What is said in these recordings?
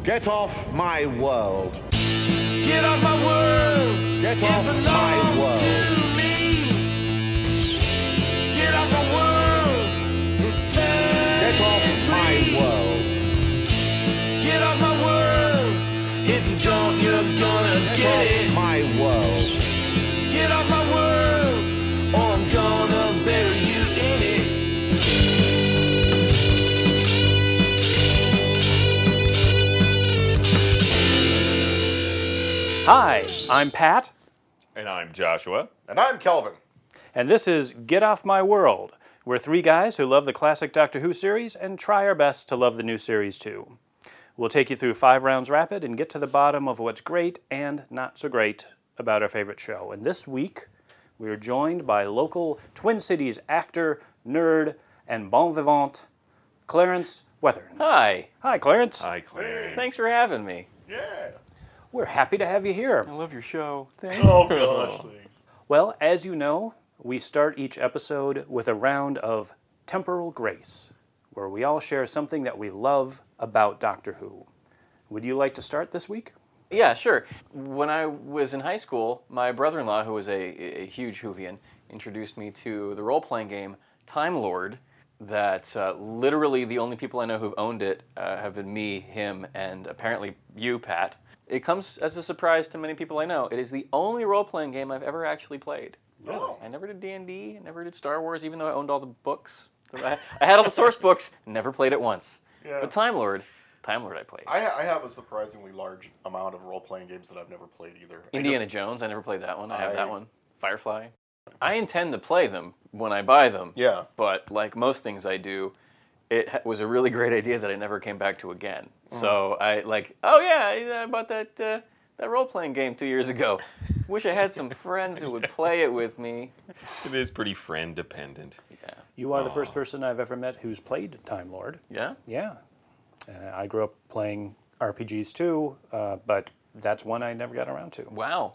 Get off my world. Get off my world. Get It off my belongs world. to me. Get off my world. It's Get off my family. world. Get off my world. If you don't, you're gonna Get get off it. my world. Get off my world, or I'm gonna bury you in it. Hi, I'm Pat, And I'm Joshua. And I'm Kelvin. and this is Get Off My World. We're three guys who love the classic Doctor Who series and try our best to love the new series too. We'll take you through 5 rounds rapid and get to the bottom of what's great and not so great about our favorite show. And this week, we are joined by local Twin Cities actor, nerd, and bon vivant, Clarence Weathern. Hi. Hi, Clarence. Hi, Clarence. Thanks for having me. Yeah. We're happy to have you here. I love your show. Oh gosh, thanks. Well, as you know, we start each episode with a round of Temporal Grace, where we all share something that we love about Doctor Who. Would you like to start this week? Yeah, sure. When I was in high school, my brother-in-law, who was a huge Whovian, introduced me to the role-playing game Time Lord. That literally the only people I know who've owned it have been me, him, and apparently you, Pat. It comes as a surprise to many people I know. It is the only role-playing game I've ever actually played. Oh. I never did D&D, I never did Star Wars, even though I owned all the books. I had all the source books, never played it once. Yeah. But Time Lord I played. I have a surprisingly large amount of role-playing games that I've never played either. Indiana Jones, I never played that one. I have I- that one. Firefly. I intend to play them when I buy them. Yeah. But like most things I do, it was a really great idea that I never came back to again. So I I bought that role-playing game 2 years ago. Wish I had some friends who would play it with me. It is pretty friend dependent. Yeah. You are the first person I've ever met who's played Time Lord. Yeah? Yeah. I grew up playing RPGs too, but that's one I never got around to. Wow.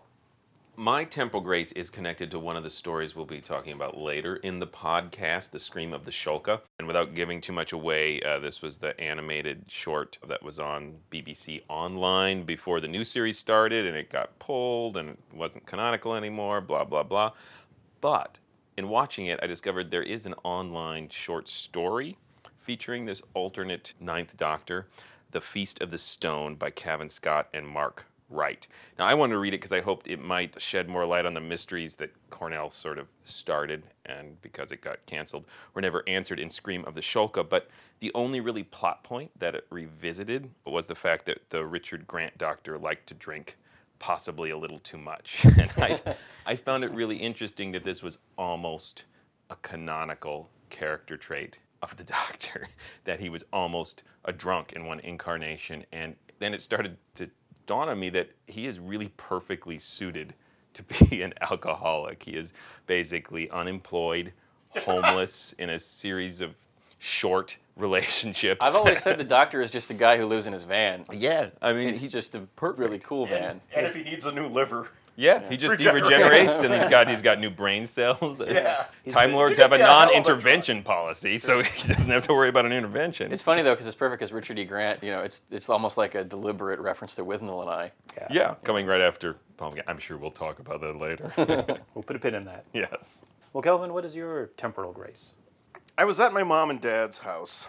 My Temporal Grace is connected to one of the stories we'll be talking about later in the podcast, The Scream of the Shulka. And without giving too much away, this was the animated short that was on BBC Online before the new series started, and it got pulled, and it wasn't canonical anymore, blah, blah, blah. But in watching it, I discovered there is an online short story featuring this alternate Ninth Doctor, The Feast of the Stone by Cavan Scott and Mark Wright. Now, I wanted to read it because I hoped it might shed more light on the mysteries that Cornell sort of started, and because it got canceled, were never answered in Scream of the Shulka. But the only really plot point that it revisited was the fact that the Richard Grant Doctor liked to drink possibly a little too much. And I found it really interesting that this was almost a canonical character trait of the Doctor, that he was almost a drunk in one incarnation. And then it started to dawn on me that he is really perfectly suited to be an alcoholic. He is basically unemployed, homeless, in a series of short relationships. I've always said the Doctor is just a guy who lives in his van. Yeah, I mean, It's just a really cool van. And if he needs a new liver. yeah, he regenerates, and he's got new brain cells. Yeah. Time Lords have a non-intervention policy, so he doesn't have to worry about an intervention. It's funny though because it's perfect because Richard E. Grant, it's almost like a deliberate reference to Withnell and I. Yeah, coming right after Paul McGann. I'm sure we'll talk about that later. We'll put a pin in that. Yes. Well, Kelvin, what is your Temporal Grace? I was at my mom and dad's house,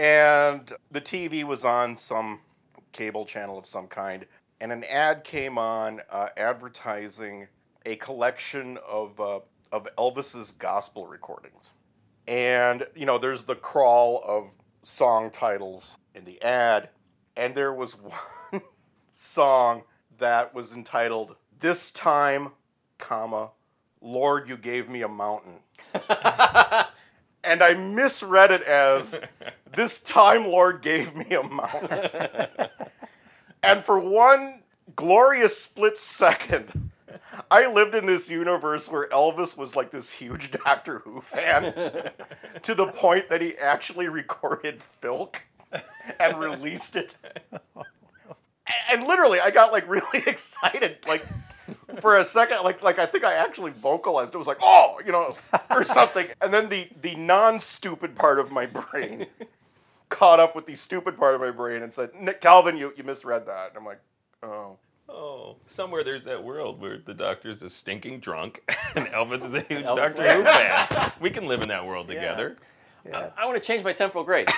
and the TV was on some cable channel of some kind, and an ad came on advertising a collection of Elvis's gospel recordings. And, there's the crawl of song titles in the ad, and there was one song that was entitled, "This Time, Lord, You Gave Me a Mountain." And I misread it as, "This Time Lord Gave Me a Mountain." And for one glorious split second, I lived in this universe where Elvis was like this huge Doctor Who fan to the point that he actually recorded Filk and released it. And literally, I got like really excited, like for a second, like I think I actually vocalized. It was like, oh, or something. And then the non-stupid part of my brain caught up with the stupid part of my brain and said, "Nick Calvin, you misread that." And I'm like, oh. Oh, somewhere there's that world where the Doctor's a stinking drunk and Elvis is a huge Elvis Doctor Who fan. We can live in that world together. I want to change my temporal grace.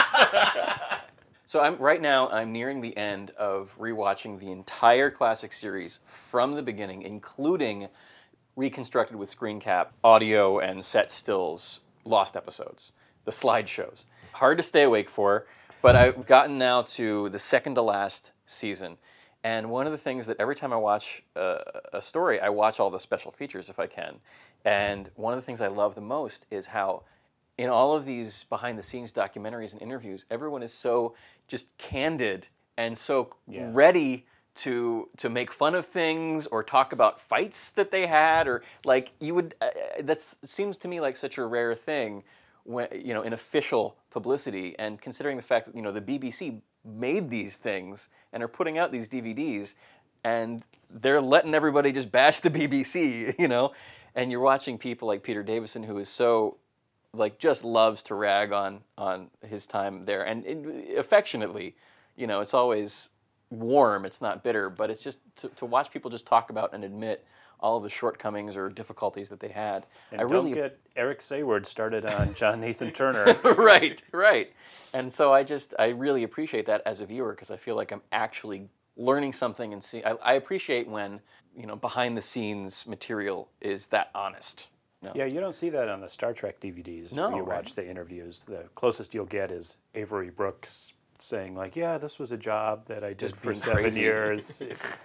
So right now I'm nearing the end of rewatching the entire classic series from the beginning, including reconstructed with screen cap, audio, and set stills, lost episodes, the slideshows. Hard to stay awake for, but I've gotten now to the second to last season. And one of the things that every time I watch a story, I watch all the special features if I can. And one of the things I love the most is how in all of these behind-the-scenes documentaries and interviews, everyone is so just candid and so ready to make fun of things or talk about fights that they had, or like you would. That seems to me like such a rare thing, when in official publicity. And considering the fact that the BBC made these things and are putting out these DVDs, and they're letting everybody just bash the BBC, and you're watching people like Peter Davison, who is so, just loves to rag on his time there, and affectionately, it's always warm, it's not bitter, but it's just to watch people just talk about and admit all of the shortcomings or difficulties that they had. And don't get Eric Sayward started on John Nathan Turner. Right. And so I really appreciate that as a viewer, because I feel like I'm actually learning something and see. I appreciate when behind the scenes material is that honest. No. Yeah, you don't see that on the Star Trek DVDs. No, where you watch the interviews. The closest you'll get is Avery Brooks saying this was a job that I did for 7 years.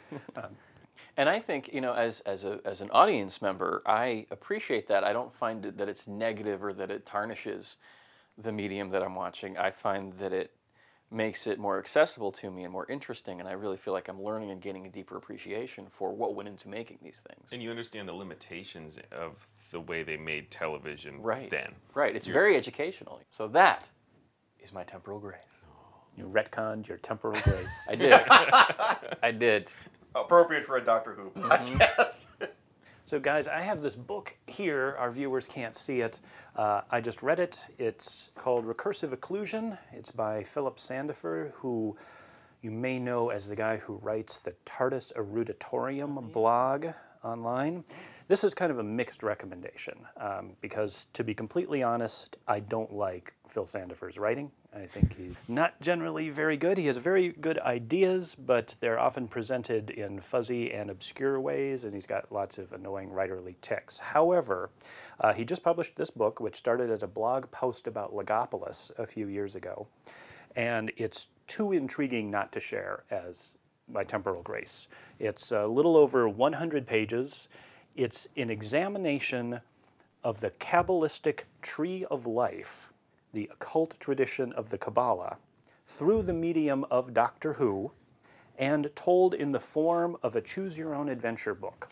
And I think, as an audience member, I appreciate that. I don't find that it's negative or that it tarnishes the medium that I'm watching. I find that it makes it more accessible to me and more interesting, and I really feel like I'm learning and gaining a deeper appreciation for what went into making these things. And you understand the limitations of the way they made television then. Right. It's very educational. So that is my temporal grace. You retconned your temporal grace. I did. I did. Appropriate for a Doctor Who podcast. So guys, I have this book here. Our viewers can't see it. I just read it. It's called Recursive Occlusion. It's by Philip Sandifer, who you may know as the guy who writes the TARDIS Eruditorium blog online. This is kind of a mixed recommendation because, to be completely honest, I don't like Phil Sandifer's writing. I think he's not generally very good. He has very good ideas, but they're often presented in fuzzy and obscure ways, and he's got lots of annoying writerly tics. However, he just published this book, which started as a blog post about Logopolis a few years ago, and it's too intriguing not to share as my temporal grace. It's a little over 100 pages. It's an examination of the Kabbalistic tree of life, the occult tradition of the Kabbalah, through the medium of Doctor Who, and told in the form of a choose-your-own-adventure book.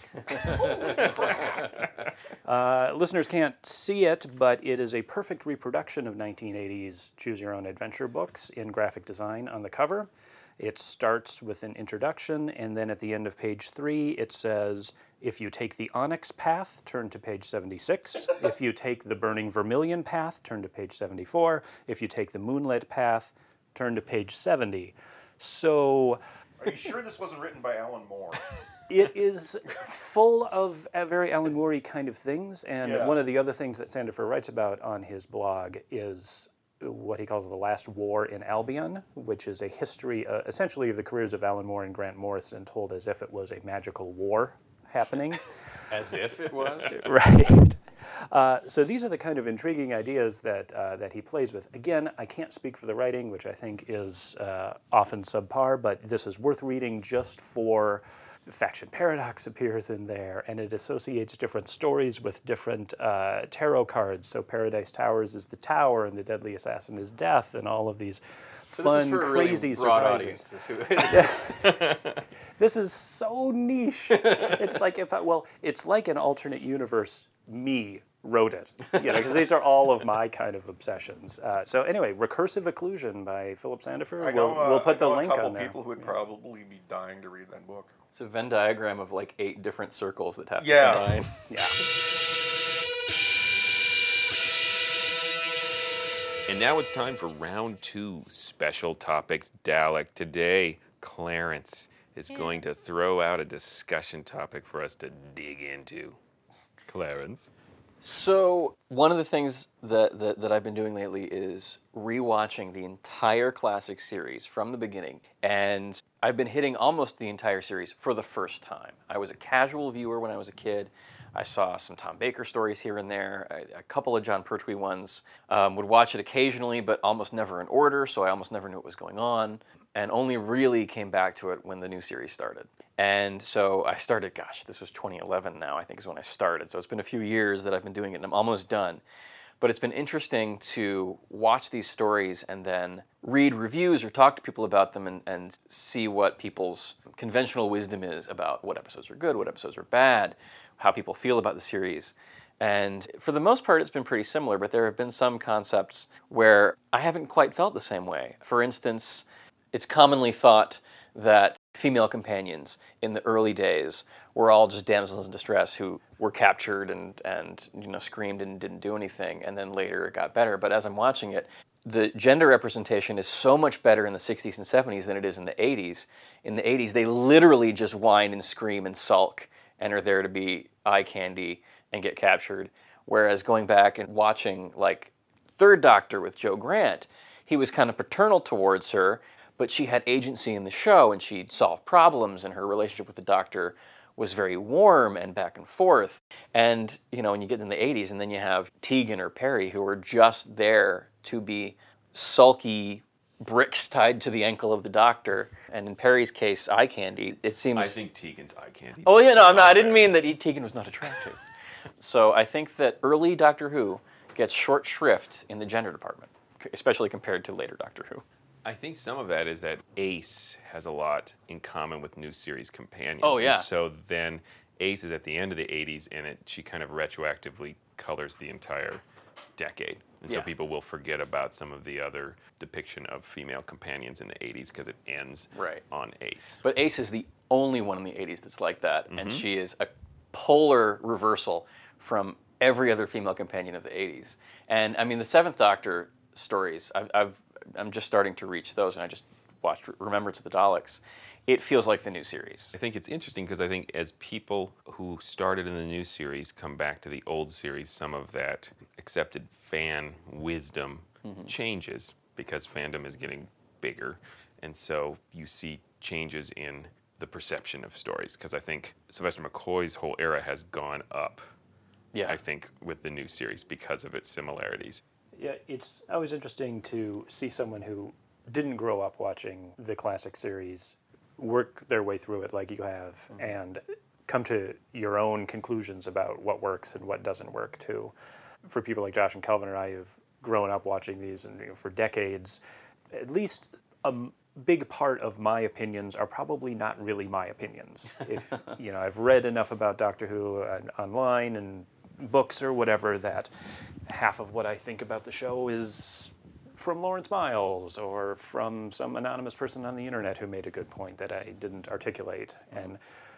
Listeners can't see it, but it is a perfect reproduction of 1980s choose-your-own-adventure books in graphic design on the cover. It starts with an introduction, and then at the end of page 3, it says, if you take the Onyx path, turn to page 76. If you take the Burning Vermilion path, turn to page 74. If you take the Moonlit path, turn to page 70. So... Are you sure this wasn't written by Alan Moore? It is full of very Alan Moore-y kind of things, and one of the other things that Sandifer writes about on his blog is what he calls the Last War in Albion, which is a history, essentially, of the careers of Alan Moore and Grant Morrison, told as if it was a magical war happening. As if it was? Right. So these are the kind of intriguing ideas that he plays with. Again, I can't speak for the writing, which I think is often subpar, but this is worth reading just for Faction Paradox appears in there, and it associates different stories with different tarot cards. So Paradise Towers is the tower, and the Deadly Assassin is death, and all of these fun, crazy really broad surprises. audiences. This is so niche. It's like it's like an alternate universe. Me wrote it, because these are all of my kind of obsessions. So anyway, Recursive Occlusion by Philip Sandifer. We'll put the link on there. A couple people who would probably be dying to read that book. It's a Venn diagram of 8 different circles that have to combine. Yeah. And now it's time for round 2, special topics. Dalek. Today, Clarence is going to throw out a discussion topic for us to dig into. Clarence. So one of the things that I've been doing lately is rewatching the entire classic series from the beginning. And I've been hitting almost the entire series for the first time. I was a casual viewer when I was a kid. I saw some Tom Baker stories here and there, a couple of John Pertwee ones. Would watch it occasionally, but almost never in order, so I almost never knew what was going on. And only really came back to it when the new series started. And so I started, this was 2011 now, I think is when I started. So it's been a few years that I've been doing it, and I'm almost done. But it's been interesting to watch these stories and then read reviews or talk to people about them and see what people's conventional wisdom is about what episodes are good, what episodes are bad, how people feel about the series. And for the most part, it's been pretty similar, but there have been some concepts where I haven't quite felt the same way. For instance, it's commonly thought that female companions in the early days were all just damsels in distress who were captured and screamed and didn't do anything, and then later it got better. But as I'm watching it, the gender representation is so much better in the 60s and 70s than it is in the 80s. In the 80s, they literally just whine and scream and sulk and are there to be eye candy and get captured. Whereas going back and watching, like, Third Doctor with Joe Grant, he was kind of paternal towards her, but she had agency in the show and she'd solve problems, and her relationship with the Doctor was very warm and back and forth. And, when you get in the 80s and then you have Tegan or Perry who are just there to be sulky bricks tied to the ankle of the Doctor, and in Perry's case, eye candy, it seems... I think Tegan's eye candy. Oh, yeah, no, I didn't mean that Tegan was not attractive. So I think that early Doctor Who gets short shrift in the gender department, especially compared to later Doctor Who. I think some of that is that Ace has a lot in common with new series companions. Oh, yeah. And so then Ace is at the end of the 80s, and she kind of retroactively colors the entire decade. And so people will forget about some of the other depiction of female companions in the 80s because it ends on Ace. But Ace is the only one in the 80s that's like that, and she is a polar reversal from every other female companion of the 80s. And, I mean, the Seventh Doctor stories, I'm just starting to reach those, and I just watched Remembrance of the Daleks. It feels like the new series. I think it's interesting because I think as people who started in the new series come back to the old series, some of that accepted fan wisdom changes because fandom is getting bigger. And so you see changes in the perception of stories, because I think Sylvester McCoy's whole era has gone up, I think, with the new series because of its similarities. Yeah, it's always interesting to see someone who didn't grow up watching the classic series work their way through it like you have and come to your own conclusions about what works and what doesn't work too. For people like Josh and Kelvin and I who've grown up watching these and for decades, at least a big part of my opinions are probably not really my opinions. If I've read enough about Doctor Who online and books or whatever that half of what I think about the show is from Lawrence Miles or from some anonymous person on the internet who made a good point that I didn't articulate. And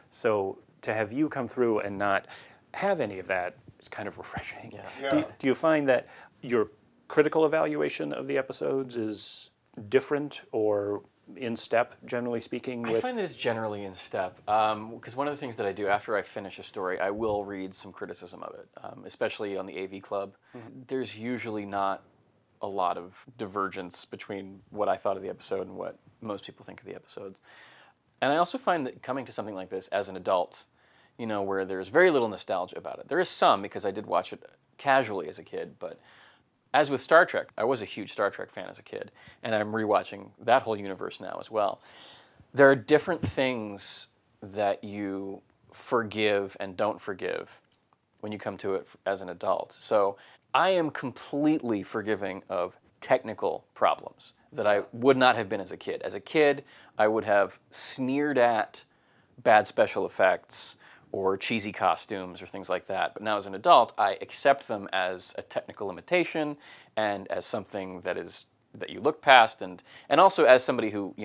so to have you come through and not have any of that is kind of refreshing. Yeah. Do you find that your critical evaluation of the episodes is different or in step, generally speaking? I find that it's generally in step, because one of the things that I do after I finish a story, I will read some criticism of it, especially on the AV Club. There's usually not a lot of divergence between what I thought of the episode and what most people think of the episode. And I also find that coming to something like this as an adult, where there's very little nostalgia about it. There is some, because I did watch it casually as a kid, but as with Star Trek, I was a huge Star Trek fan as a kid, and I'm rewatching that whole universe now as well. There are different things that you forgive and don't forgive when you come to it as an adult. So I am completely forgiving of technical problems that I would not have been as a kid. As a kid, I would have sneered at bad special effects or cheesy costumes or things like that. But now as an adult, I accept them as a technical limitation and as something that you look past, and also as somebody who,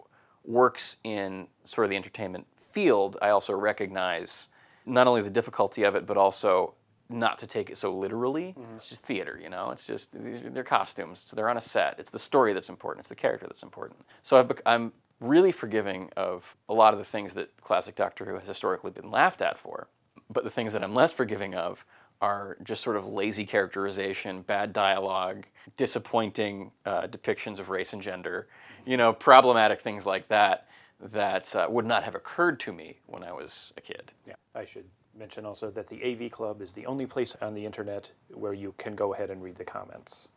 works in sort of the entertainment field, I also recognize not only the difficulty of it, but also not to take it so literally. It's just theater, you know? It's just, they're costumes. So they're on a set. It's the story that's important. It's the character that's important. So I'm really forgiving of a lot of the things that classic Doctor Who has historically been laughed at for. But the things that I'm less forgiving of are just sort of lazy characterization, bad dialogue, disappointing depictions of race and gender, you know, problematic things like that would not have occurred to me when I was a kid. Yeah, I should mention also that the AV Club is the only place on the internet where you can go ahead and read the comments.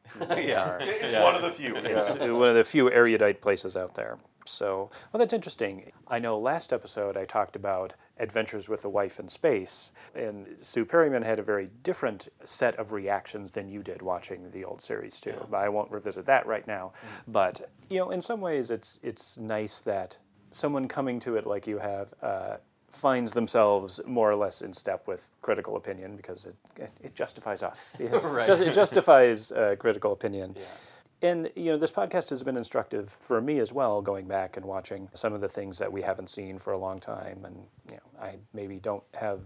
Yeah. It's one of the few. It's one of the few erudite places out there. So, well, that's interesting. I know last episode I talked about Adventures with a Wife in Space, and Sue Perryman had a very different set of reactions than you did watching the old series too. But I won't revisit that right now. But, you know, in some ways it's nice that someone coming to it like you have finds themselves more or less in step with critical opinion, because it justifies us. Right. It justifies critical opinion. Yeah. And, you know, this podcast has been instructive for me as well, going back and watching some of the things that we haven't seen for a long time. And, you know, I maybe don't have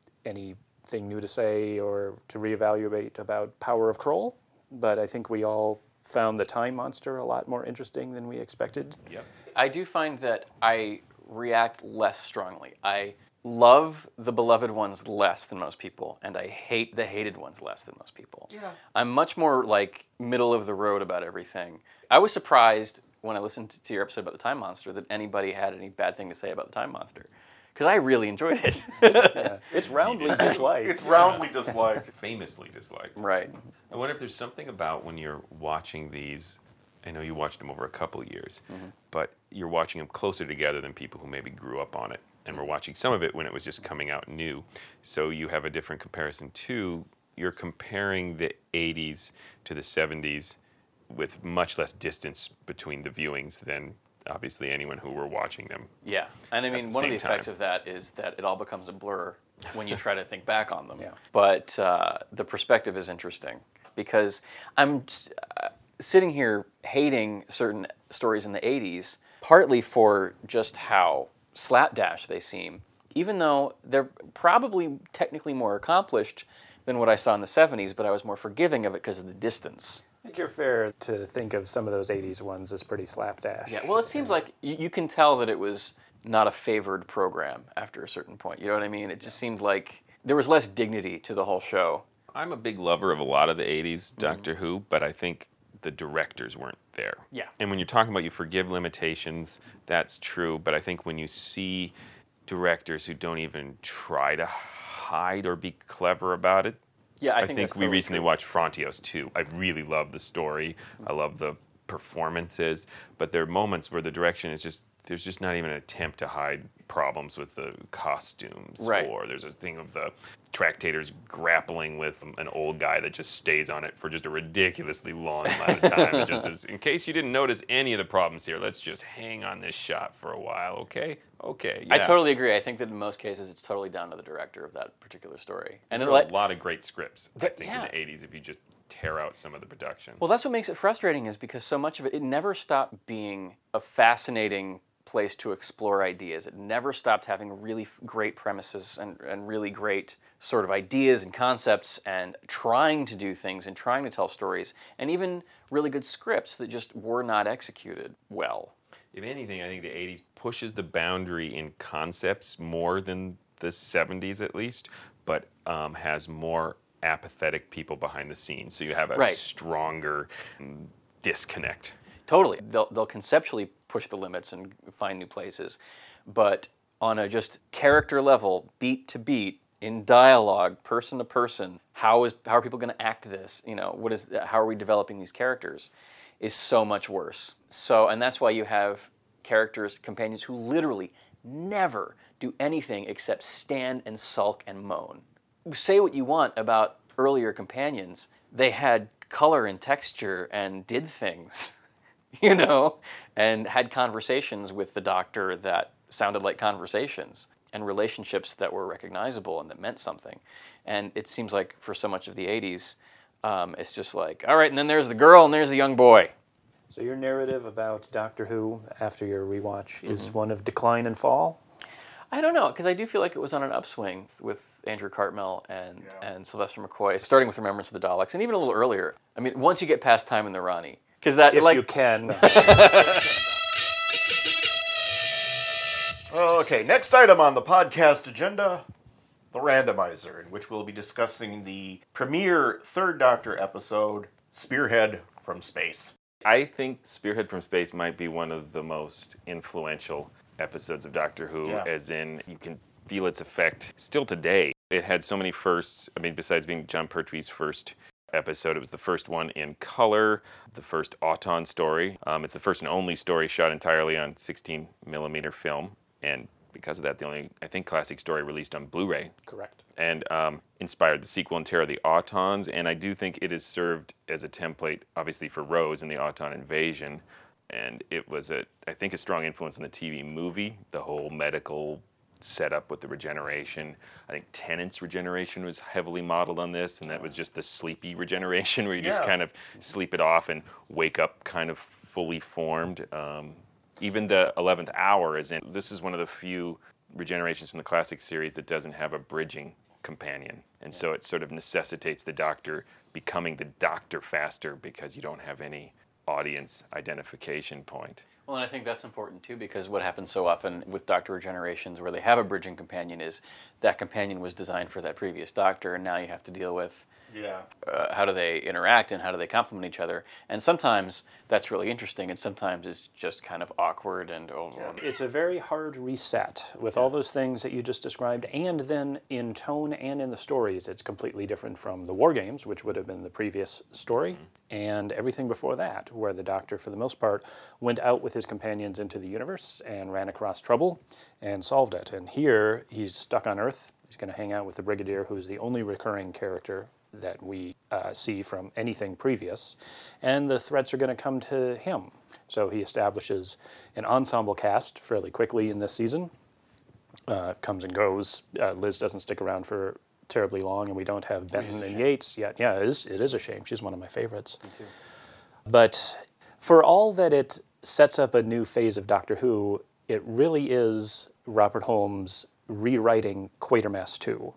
anything new to say or to reevaluate about Power of Kroll, but I think we all found the Time Monster a lot more interesting than we expected. Yep. I do find that I react less strongly. I love the beloved ones less than most people, and I hate the hated ones less than most people. Yeah. I'm much more like middle of the road about everything. I was surprised when I listened to your episode about the Time Monster that anybody had any bad thing to say about the Time Monster, because I really enjoyed it. Yeah. It's roundly disliked. It's roundly disliked. Famously disliked. Right. I wonder if there's something about when you're watching these. I know you watched them over a couple of years, but you're watching them closer together than people who maybe grew up on it. And we're watching some of it when it was just coming out new. So you have a different comparison too. You're comparing the 80s to the 70s with much less distance between the viewings than obviously anyone who were watching them. Yeah. And I mean, the one of same the effects time. of that is that it all becomes a blur when you try to think back on them. Yeah. But the perspective is interesting, because I'm sitting here hating certain stories in the 80s, partly for just how slapdash they seem, even though they're probably technically more accomplished than what I saw in the 70s, but I was more forgiving of it because of the distance. I think you're fair to think of some of those 80s ones as pretty slapdash. Yeah, well, it seems like you can tell that it was not a favored program after a certain point. You know what I mean? It just seemed like there was less dignity to the whole show. I'm a big lover of a lot of the 80s Doctor Who, but I think the directors weren't there. Yeah. And when you're talking about you forgive limitations, that's true, but I think when you see directors who don't even try to hide or be clever about it, Yeah, I think that's we totally recently true. watched Frontios 2. I really love the story. I love the performances, but there are moments where the direction is just, there's just not even an attempt to hide problems with the costumes. Right. Or there's a thing of the tractators grappling with an old guy that just stays on it for just a ridiculously long amount of time. It just says, in case you didn't notice any of the problems here, let's just hang on this shot for a while, okay? Okay, yeah. I totally agree. I think that in most cases it's totally down to the director of that particular story. And There it, are like, a lot of great scripts, I think, yeah. in the 80s if you just tear out some of the production. well, that's what makes it frustrating, is because so much of it never stopped being a fascinating place to explore ideas. It never stopped having really great premises and really great sort of ideas and concepts, and trying to do things and trying to tell stories, and even really good scripts that just were not executed well. If anything, I think the 80s pushes the boundary in concepts more than the 70s at least, but has more apathetic people behind the scenes. So you have a Right. stronger disconnect. Totally. They'll conceptually push the limits and find new places, but on a just character level, beat to beat, in dialogue, person to person, how are people going to act this? You know, how are we developing these characters? Is so much worse. So, and that's why you have characters, companions who literally never do anything except stand and sulk and moan. Say what you want about earlier companions, they had color and texture and did things, you know, and had conversations with the Doctor that sounded like conversations, and relationships that were recognizable and that meant something. And it seems like for so much of the 80s, it's just like, all right, and then there's the girl and there's the young boy. So your narrative about Doctor Who after your rewatch is one of decline and fall? I don't know, because I do feel like it was on an upswing with Andrew Cartmel and Sylvester McCoy, starting with Remembrance of the Daleks, and even a little earlier. I mean, once you get past Time in the Rani, because that If like you can. Okay, next item on the podcast agenda, the randomizer, in which we'll be discussing the premiere Third Doctor episode, Spearhead from Space. I think Spearhead from Space might be one of the most influential episodes of Doctor Who, as in you can feel its effect still today. It had so many firsts. I mean, besides being John Pertwee's first episode, it was the first one in color, the first Auton story. It's the first and only story shot entirely on 16 millimeter film, and because of that, the only, I think, classic story released on Blu-ray. Correct. And inspired the sequel and Terror of the Autons, and I do think it has served as a template, obviously, for Rose in the Auton invasion. And it was, I think, a strong influence on the TV movie, the whole medical setup with the regeneration. I think Tennant's regeneration was heavily modeled on this, and that was just the sleepy regeneration where you just kind of sleep it off and wake up kind of fully formed. Even the 11th hour this is one of the few regenerations from the classic series that doesn't have a bridging companion. And so it sort of necessitates the Doctor becoming the Doctor faster because you don't have any audience identification point. Well, and I think that's important too, because what happens so often with Doctor regenerations where they have a bridging companion is that companion was designed for that previous Doctor, and now you have to deal with how do they interact and how do they complement each other. And sometimes that's really interesting, and sometimes it's just kind of awkward and It's a very hard reset with all those things that you just described, and then in tone and in the stories, it's completely different from the War Games, which would have been the previous story, and everything before that, where the Doctor, for the most part, went out with his companions into the universe and ran across trouble and solved it. And here, he's stuck on Earth. He's going to hang out with the Brigadier, who is the only recurring character that we see from anything previous, and the threats are going to come to him. So he establishes an ensemble cast fairly quickly in this season. Comes and goes. Liz doesn't stick around for terribly long, and we don't have Benton and Yates yet. Yeah, it is a shame. She's one of my favorites. Me too. But for all that it sets up a new phase of Doctor Who, it really is Robert Holmes rewriting Quatermass 2.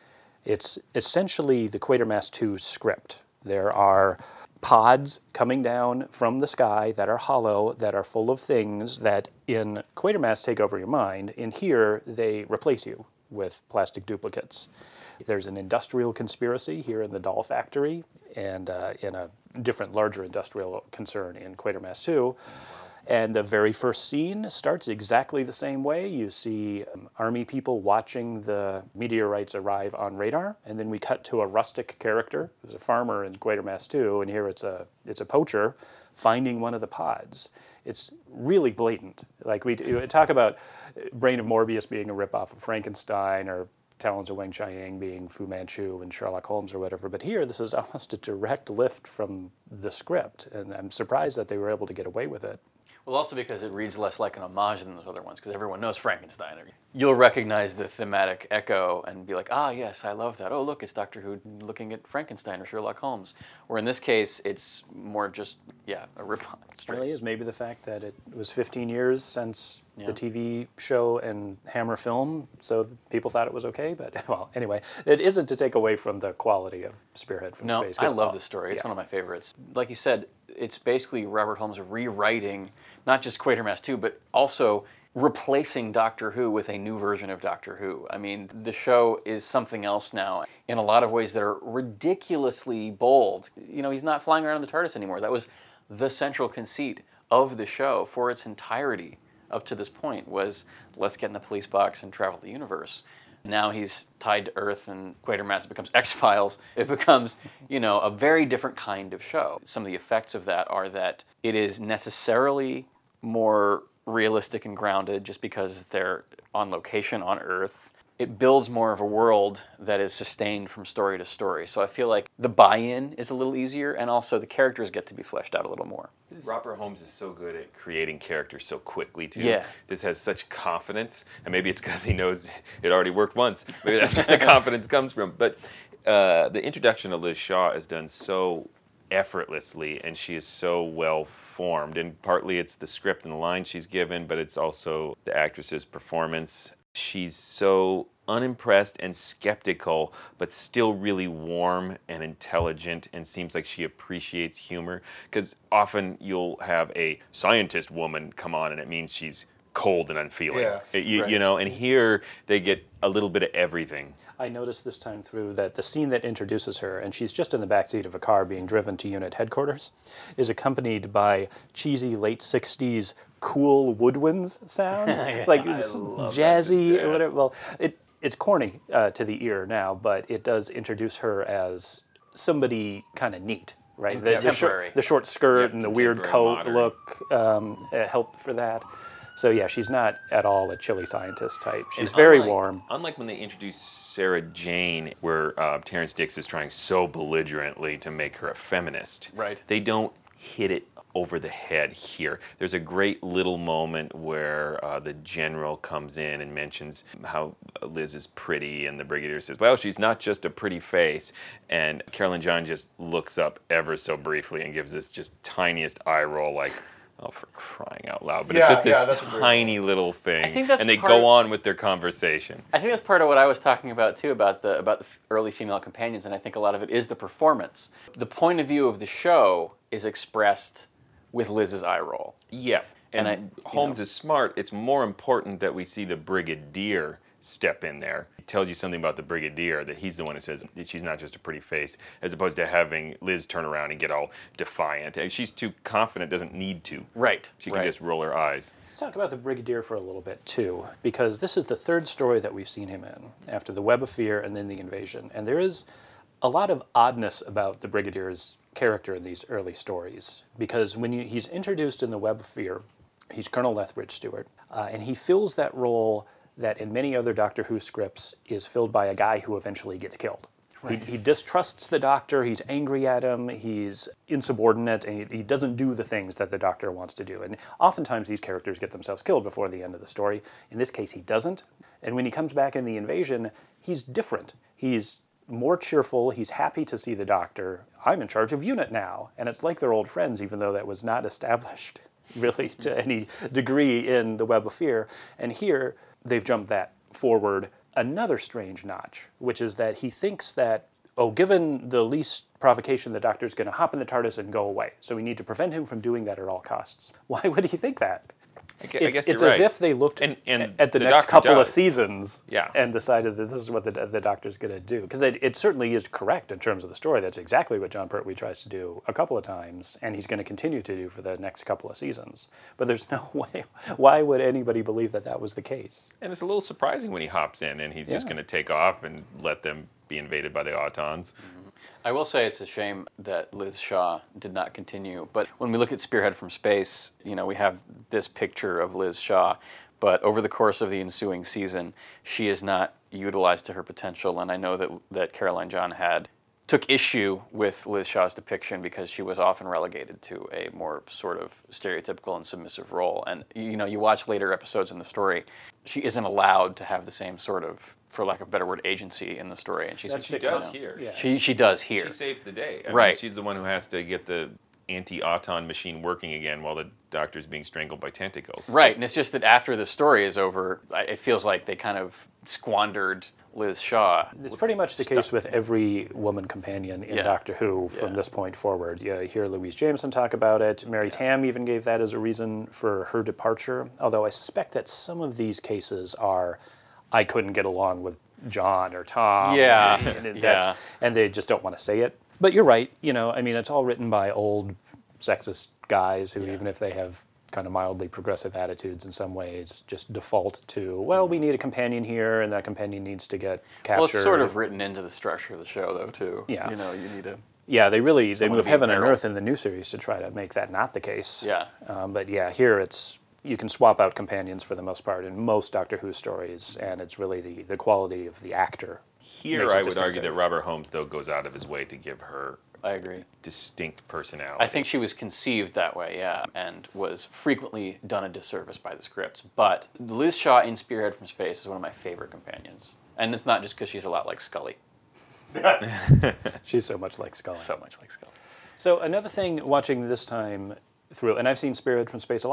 It's essentially the Quatermass 2 script. There are pods coming down from the sky that are hollow, that are full of things that in Quatermass take over your mind. In here, they replace you with plastic duplicates. There's an industrial conspiracy here in the doll factory, and in a different, larger industrial concern in Quatermass 2. And the very first scene starts exactly the same way. You see army people watching the meteorites arrive on radar, and then we cut to a rustic character who's a farmer in Quatermass 2, and here it's a poacher finding one of the pods. It's really blatant. Like we talk about Brain of Morbius being a ripoff of Frankenstein, or Talons of Weng Chiang being Fu Manchu and Sherlock Holmes or whatever, but here this is almost a direct lift from the script, and I'm surprised that they were able to get away with it. Well, also because it reads less like an homage than those other ones, because everyone knows Frankenstein. You'll recognize the thematic echo and be like, ah, yes, I love that. Oh, look, it's Doctor Who looking at Frankenstein or Sherlock Holmes. Or in this case, it's more just, a rip-on. It really is. Maybe the fact that it was 15 years since the TV show and Hammer film, so people thought it was okay. But, well, anyway, it isn't to take away from the quality of Spearhead from Space. No, I love this story. It's one of my favorites. Like you said, it's basically Robert Holmes rewriting not just Quatermass 2, but also replacing Doctor Who with a new version of Doctor Who. I mean, the show is something else now in a lot of ways that are ridiculously bold. You know, he's not flying around in the TARDIS anymore. That was the central conceit of the show for its entirety up to this point, was let's get in the police box and travel the universe. Now he's tied to Earth, and Quatermass becomes X-Files. It becomes, a very different kind of show. Some of the effects of that are that it is necessarily more realistic and grounded just because they're on location on Earth. It builds more of a world that is sustained from story to story. So I feel like the buy-in is a little easier, and also the characters get to be fleshed out a little more. Robert Holmes is so good at creating characters so quickly, too. Yeah. This has such confidence, and maybe it's because he knows it already worked once. Maybe that's where the confidence comes from. But the introduction of Liz Shaw is done so effortlessly, and she is so well formed. And partly it's the script and the lines she's given, but it's also the actress's performance. She's so unimpressed and skeptical, but still really warm and intelligent, and seems like she appreciates humor. Because often you'll have a scientist woman come on, and it means she's cold and unfeeling. Yeah. You know, and here they get a little bit of everything. I noticed this time through that the scene that introduces her, and she's just in the backseat of a car being driven to unit headquarters, is accompanied by cheesy late 60s cool woodwinds sound. It's like it's jazzy or whatever. Well, it's corny to the ear now, but it does introduce her as somebody kind of neat. Right, Contemporary. The short skirt Yep, and the weird coat contemporary, look helped for that. So yeah, she's not at all a chilly scientist type. She's And very unlike- warm. Unlike when they introduced Sarah Jane, where Terrence Dix is trying so belligerently to make her a feminist. Right. They don't hit it over the head here. There's a great little moment where the general comes in and mentions how Liz is pretty, and the brigadier says, well, she's not just a pretty face. And Caroline John just looks up ever so briefly and gives this just tiniest eye roll, like, oh, for crying out loud. But it's Yeah, just this yeah, that's a great tiny little thing. I think that's and they part go of- on with their conversation. I think that's part of what I was talking about too, about the early female companions, and I think a lot of it is the performance. The point of view of the show is expressed with Liz's eye roll. Yeah. And And Holmes is smart. It's more important that we see the brigadier step in there. It tells you something about the brigadier, that he's the one who says that she's not just a pretty face, as opposed to having Liz turn around and get all defiant. And she's too confident, doesn't need to. Right. She can right. just roll her eyes. Let's talk about the Brigadier for a little bit, too, because this is the third story that we've seen him in, after the Web of Fear and then the Invasion. And there is a lot of oddness about the Brigadier's character in these early stories, because when he's introduced in the Web of Fear, he's Colonel Lethbridge Stewart, and he fills that role that in many other Doctor Who scripts is filled by a guy who eventually gets killed. Right. He distrusts the Doctor, he's angry at him, he's insubordinate, and he doesn't do the things that the Doctor wants to do. And oftentimes these characters get themselves killed before the end of the story. In this case, he doesn't. And when he comes back in the Invasion, he's different. He's more cheerful, he's happy to see the Doctor. I'm in charge of unit now. And it's like they're old friends, even though that was not established really to any degree in the Web of Fear. And here, they've jumped that forward another strange notch, which is that he thinks that, oh, given the least provocation, the Doctor's going to hop in the TARDIS and go away. So we need to prevent him from doing that at all costs. Why would he think that? I guess It's you're as right. if they looked And at the the next Doctor couple of does. seasons Yeah. and decided that this is what the Doctor's going to do. Because it certainly is correct in terms of the story. That's exactly what John Pertwee tries to do a couple of times, and he's going to continue to do for the next couple of seasons. But there's no way. Why would anybody believe that that was the case? And it's a little surprising when he hops in and he's just Yeah. going to take off and let them be invaded by the Autons. I will say it's a shame that Liz Shaw did not continue. But when we look at Spearhead from Space, we have this picture of Liz Shaw. But over the course of the ensuing season, she is not utilized to her potential. And I know that Caroline John took issue with Liz Shaw's depiction because she was often relegated to a more sort of stereotypical and submissive role. And you watch later episodes in the story, she isn't allowed to have the same sort of, for lack of a better word, agency in the story. And she's She does here. Yeah. She does here. She saves the day. I mean, Right. she's the one who has to get the anti-Auton machine working again while the Doctor's being strangled by tentacles. Right, and it's just that after the story is over, it feels like they kind of squandered Liz Shaw. It's pretty much the case with every woman companion in Yeah. Doctor Who from this point forward. You hear Louise Jameson talk about it. Mary Tam even gave that as a reason for her departure, although I suspect that some of these cases are, I couldn't get along with John or Tom. Yeah, And they just don't want to say it. But you're right, it's all written by old sexist guys who, even if they have kind of mildly progressive attitudes in some ways, just default to, well, we need a companion here, and that companion needs to get captured. Well, it's sort of written into the structure of the show, though, too. Yeah. You need a... Yeah, they Someone move to be heaven and feral. earth in the new series to try to make that not the case. Yeah. But yeah, here you can swap out companions for the most part in most Doctor Who stories, and it's really the quality of the actor. Here, makes it I would argue that distinctive. Robert Holmes, though, goes out of his way to give her I agree. distinct personality. I think she was conceived that way, yeah, and was frequently done a disservice by the scripts. But Liz Shaw in Spearhead from Space is one of my favorite companions. And it's not just because she's a lot like Scully. She's so much like Scully. So much like Scully. So another thing watching this time through, and I've seen Spirit from Space a lot,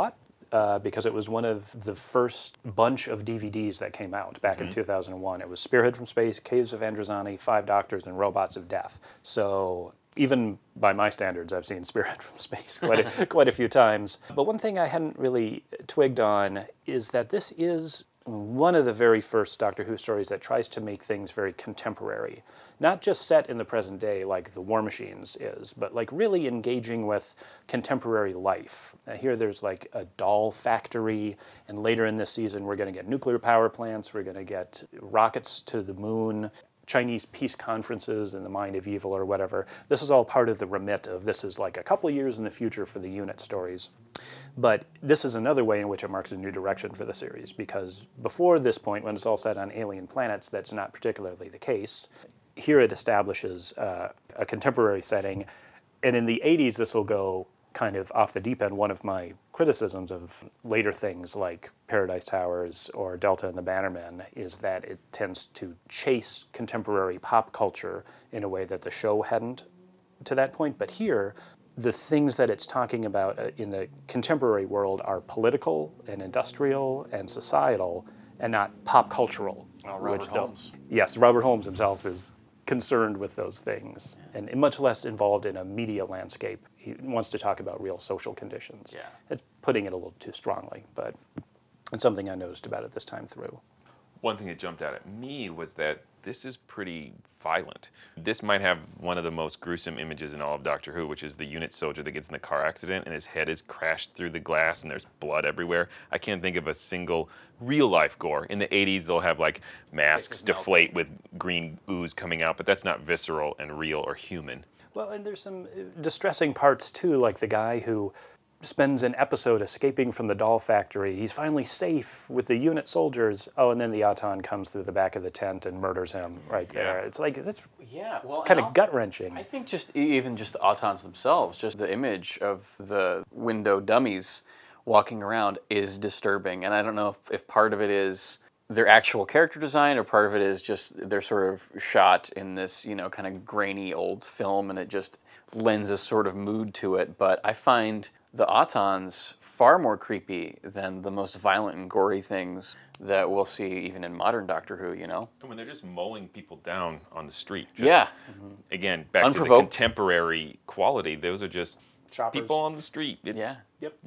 because it was one of the first bunch of DVDs that came out back in 2001. It was Spearhead from Space, Caves of Androzani, Five Doctors, and Robots of Death. So even by my standards, I've seen Spearhead from Space quite a few times. But one thing I hadn't really twigged on is that this is one of the very first Doctor Who stories that tries to make things very contemporary. Not just set in the present day like the War Machines is, but like really engaging with contemporary life. Here there's like a doll factory, and later in this season we're going to get nuclear power plants, we're going to get rockets to the moon, Chinese peace conferences in the Mind of Evil or whatever. This is all part of the remit of this is like a couple of years in the future for the unit stories. But this is another way in which it marks a new direction for the series, because before this point, when it's all set on alien planets, that's not particularly the case. Here it establishes a contemporary setting, and in the 80s this will go kind of off the deep end. One of my criticisms of later things like Paradise Towers or Delta and the Bannermen is that it tends to chase contemporary pop culture in a way that the show hadn't to that point. But here, the things that it's talking about in the contemporary world are political and industrial and societal and not pop cultural. Robert Holmes. Yes, Robert Holmes himself is concerned with those things and much less involved in a media landscape. He wants to talk about real social conditions. Yeah. It's putting it a little too strongly, but it's something I noticed about it this time through. One thing that jumped out at me was that this is pretty violent. This might have one of the most gruesome images in all of Doctor Who, which is the unit soldier that gets in the car accident and his head is crashed through the glass and there's blood everywhere. I can't think of a single real-life gore. In the 80s, they'll have like masks deflate with green ooze coming out, but that's not visceral and real or human. Well, and there's some distressing parts too, like the guy who spends an episode escaping from the doll factory. He's finally safe with the unit soldiers. Oh, and then the Auton comes through the back of the tent and murders him right there. Yeah. It's like, that's Yeah, well, kind and of also- gut-wrenching. I think even just the Autons themselves, just the image of the window dummies walking around is disturbing. And I don't know if part of it is their actual character design or part of it is just they're sort of shot in this, kind of grainy old film and it just lends a sort of mood to it. But I find the Autons far more creepy than the most violent and gory things that we'll see even in modern Doctor Who, And when they're just mowing people down on the street. Yeah. Again, back to the Unprovoked. contemporary quality, those are just Shoppers. people on the street. It's Yeah.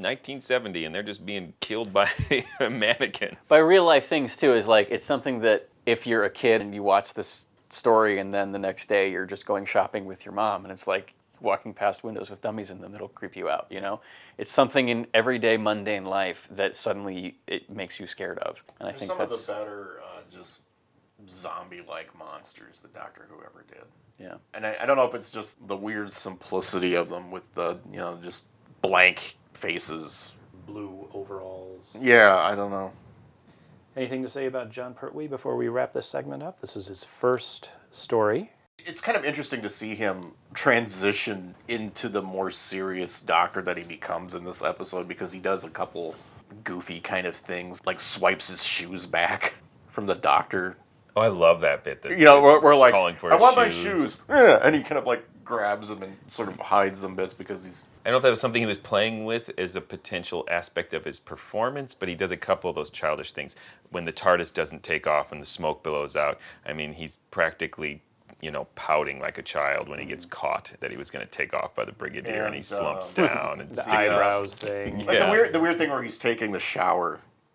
1970 and they're just being killed by mannequins. By real life things too is like it's something that if you're a kid and you watch this story and then the next day you're just going shopping with your mom and it's like walking past windows with dummies in them, it'll creep you out, It's something in everyday mundane life that suddenly it makes you scared of. And I think Some that's of the better just zombie-like monsters that Doctor Who ever did. yeah. And I don't know if it's just the weird simplicity of them with the, just blank faces. Blue overalls. Yeah, I don't know. Anything to say about John Pertwee before we wrap this segment up? This is his first story. It's kind of interesting to see him transition into the more serious Doctor that he becomes in this episode because he does a couple goofy kind of things, like swipes his shoes back from the Doctor. Oh, I love that bit. That We're like, calling for I his want my shoes. shoes. Yeah, and he kind of like grabs them and sort of hides them bits because he's... I don't know if that was something he was playing with as a potential aspect of his performance, but he does a couple of those childish things. When the TARDIS doesn't take off and the smoke billows out, I mean, he's practically, pouting like a child when he gets caught that he was going to take off by the Brigadier, and he slumps down and The sticks his eyebrows thing. Like Yeah. the weird thing where he's taking the shower.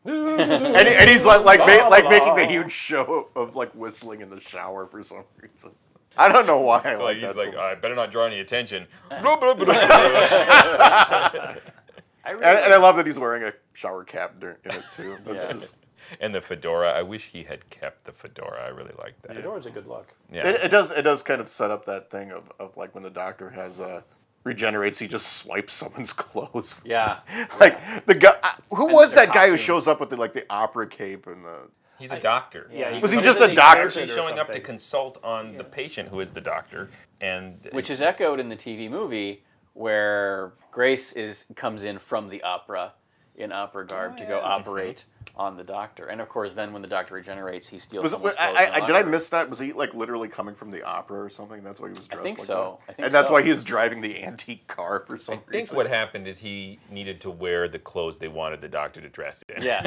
and he's like making the huge show of like whistling in the shower for some reason. I don't know why. I like he's that like, so I better not draw any attention. I really and I love that he's wearing a shower cap in it too. That's Yeah. just, And the fedora, I wish he had kept the fedora. I really like that. Fedora's a good look. Yeah. it does kind of set up that thing of like when the Doctor has regenerates, he just swipes someone's clothes. Yeah. Like the guy, who was their that guy who costumes. shows up with the opera cape and the? He's a doctor. Yeah, Was he just a doctor? Actually showing up to something. consult on the patient who is the doctor, and Which is echoed in the TV movie where Grace comes in from the opera in opera garb to go operate on the Doctor. And of course, then when the Doctor regenerates, he steals Was it, someone's clothes. did I miss that? Was he like literally coming from the opera or something? That's why he was dressed think like so. that? I think and that's so. why he was driving the antique car for some I think reason. what happened is he needed to wear the clothes they wanted the Doctor to dress in. Yeah.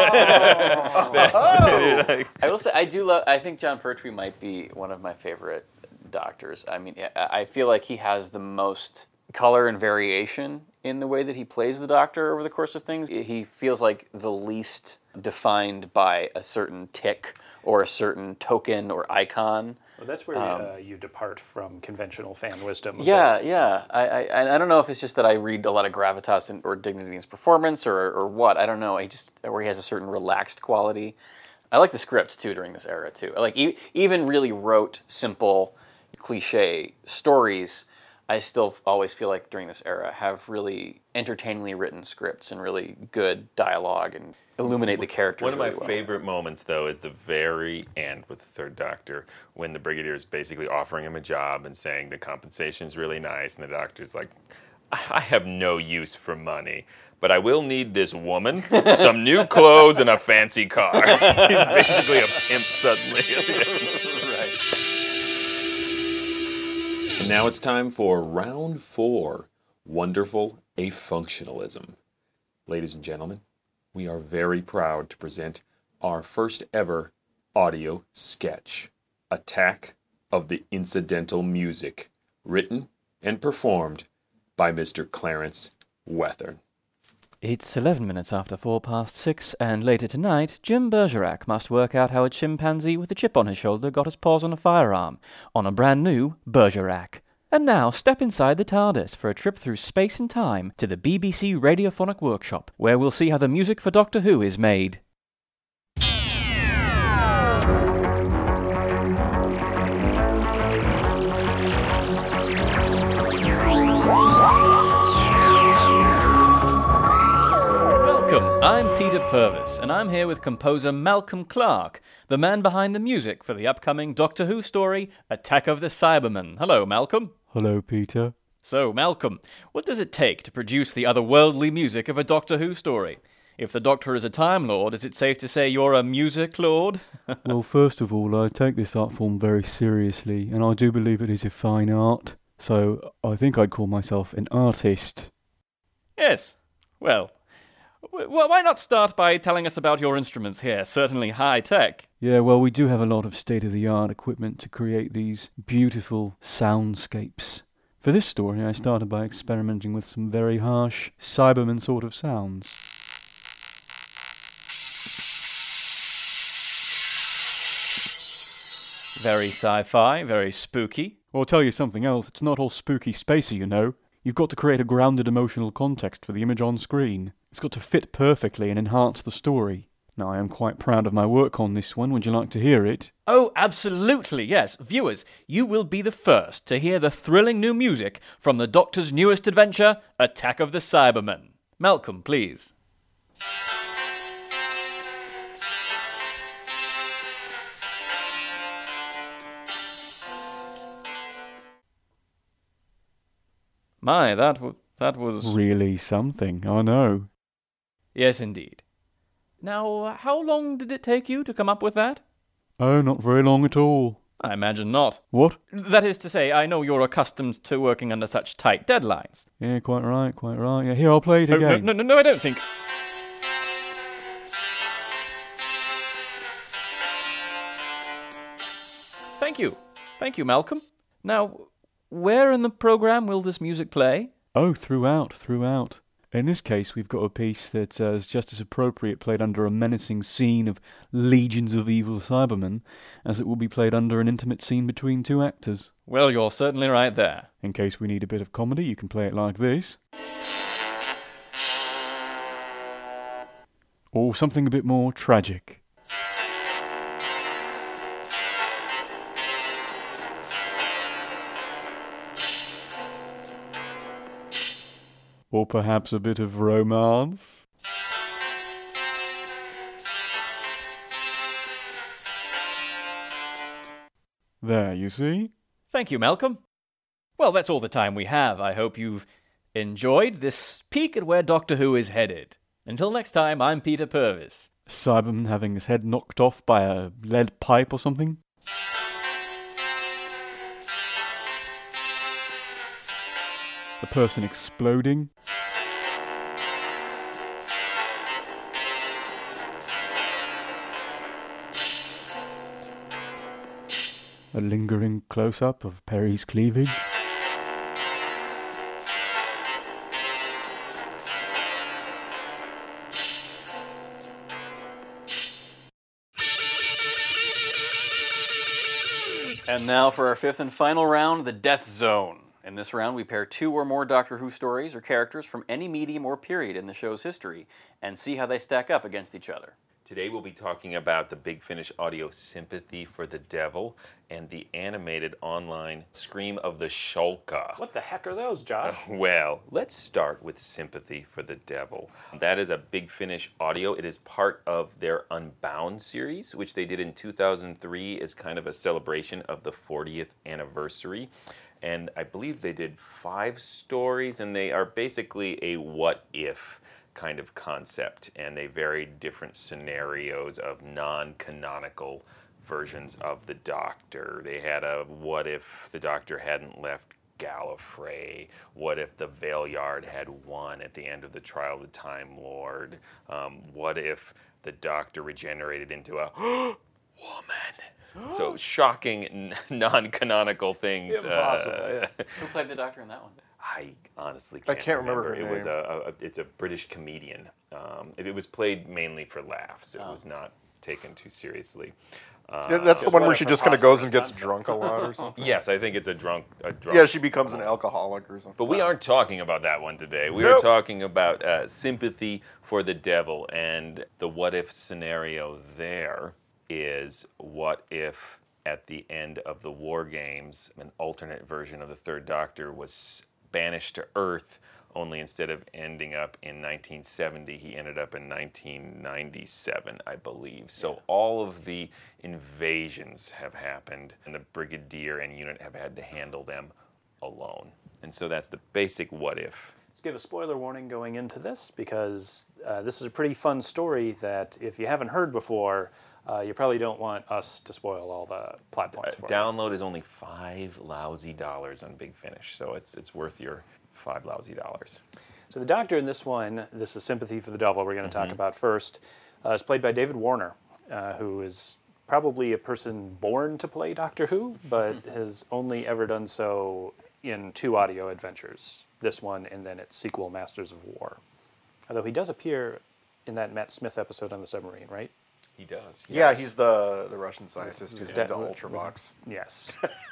Oh! I will say, I think John Pertwee might be one of my favorite Doctors. I mean, I feel like he has the most color and variation in the way that he plays the Doctor over the course of things. He feels like the least defined by a certain tick or a certain token or icon. Well, that's where you depart from conventional fan wisdom. Yeah. I don't know if it's just that I read a lot of gravitas or dignity in his performance or what. I don't know. Where he has a certain relaxed quality. I like the scripts too during this era too. Like even really rote, simple, cliche stories. I still always feel like during this era have really entertainingly written scripts and really good dialogue and illuminate the characters. One of my really well. favorite moments, though, is the very end with the Third Doctor, when the Brigadier is basically offering him a job and saying the compensation's really nice, and the Doctor's like, I have no use for money, but I will need this woman, some new clothes, and a fancy car. He's basically a pimp suddenly at the end. Right. And now it's time for round 4, Wonderful Afunctionalism. Ladies and gentlemen, we are very proud to present our first ever audio sketch, Attack of the Incidental Music, written and performed by Mr. Clarence Wethern. It's 11 minutes after 6:04, and later tonight, Jim Bergerac must work out how a chimpanzee with a chip on his shoulder got his paws on a firearm, on a brand new Bergerac. And now, step inside the TARDIS for a trip through space and time to the BBC Radiophonic Workshop, where we'll see how the music for Doctor Who is made. Welcome, I'm Peter Purvis, and I'm here with composer Malcolm Clarke, the man behind the music for the upcoming Doctor Who story, Attack of the Cybermen. Hello, Malcolm. Hello, Peter. So, Malcolm, what does it take to produce the otherworldly music of a Doctor Who story? If the Doctor is a Time Lord, is it safe to say you're a music lord? Well, first of all, I take this art form very seriously, and I do believe it is a fine art, so I think I'd call myself an artist. Yes. Well, why not start by telling us about your instruments here? Certainly high-tech. Yeah, well, we do have a lot of state-of-the-art equipment to create these beautiful soundscapes. For this story, I started by experimenting with some very harsh Cyberman sort of sounds. Very sci-fi, very spooky. Well, I'll tell you something else, it's not all spooky spacey, you know. You've got to create a grounded emotional context for the image on screen. It's got to fit perfectly and enhance the story. Now, I am quite proud of my work on this one. Would you like to hear it? Oh, absolutely, yes. Viewers, you will be the first to hear the thrilling new music from the Doctor's newest adventure, Attack of the Cybermen. Malcolm, please. My, that was... Really something, I know. Yes, indeed. Now, how long did it take you to come up with that? Oh, not very long at all. I imagine not. What? That is to say, I know you're accustomed to working under such tight deadlines. Yeah, quite right. Yeah, here, I'll play it again. No, I don't think... Thank you, Malcolm. Now, where in the program will this music play? Oh, throughout. In this case, we've got a piece that is just as appropriate played under a menacing scene of legions of evil Cybermen as it will be played under an intimate scene between two actors. Well, you're certainly right there. In case we need a bit of comedy, you can play it like this. Or something a bit more tragic. Or perhaps a bit of romance. There, you see? Thank you, Malcolm. Well, that's all the time we have. I hope you've enjoyed this peek at where Doctor Who is headed. Until next time, I'm Peter Purvis. Cyberman having his head knocked off by a lead pipe or something. The person exploding. A lingering close-up of Perry's cleavage. And now for our fifth and final round, the Death Zone. In this round, we pair 2 or more Doctor Who stories or characters from any medium or period in the show's history and see how they stack up against each other. Today we'll be talking about the Big Finish audio Sympathy for the Devil and the animated online Scream of the Sholka. What the heck are those, Josh? Well, let's start with Sympathy for the Devil. That is a Big Finish audio. It is part of their Unbound series, which they did in 2003 as kind of a celebration of the 40th anniversary. And I believe they did 5 stories, and they are basically a what-if kind of concept, and they varied different scenarios of non-canonical versions of the Doctor. They had a what if the Doctor hadn't left Gallifrey? What if the Valeyard had won at the end of the trial of the Time Lord? What if the Doctor regenerated into a woman? So shocking, non-canonical things. Impossible. Who played the Doctor in that one? I honestly can't, can't remember her It was name. it's a British comedian. It was played mainly for laughs. It was not taken too seriously. Yeah, that's the one where she just kind of goes and gets preposterous drunk a lot or something. Yes, I think it's a drunk. Yeah, she becomes an alcoholic or something. But we aren't talking about that one today. We are talking about Sympathy for the Devil, and the what if scenario there is what if at the end of the War Games, an alternate version of the Third Doctor was banished to Earth, only instead of ending up in 1970, he ended up in 1997, I believe. So all of the invasions have happened, and the Brigadier and unit have had to handle them alone. And so that's the basic what if. Let's give a spoiler warning going into this, because this is a pretty fun story that if you haven't heard before, you probably don't want us to spoil all the plot points for you. Download is only $5 lousy on Big Finish, so it's worth your $5 lousy. So the Doctor in this one, this is Sympathy for the Devil we're going to talk about first, is played by David Warner, who is probably a person born to play Doctor Who, but has only ever done so in 2 audio adventures. This one and then its sequel, Masters of War. Although he does appear in that Matt Smith episode on the submarine, right? He does. Yeah, yes. he's the Russian scientist who's that- into Ultravox. Yes.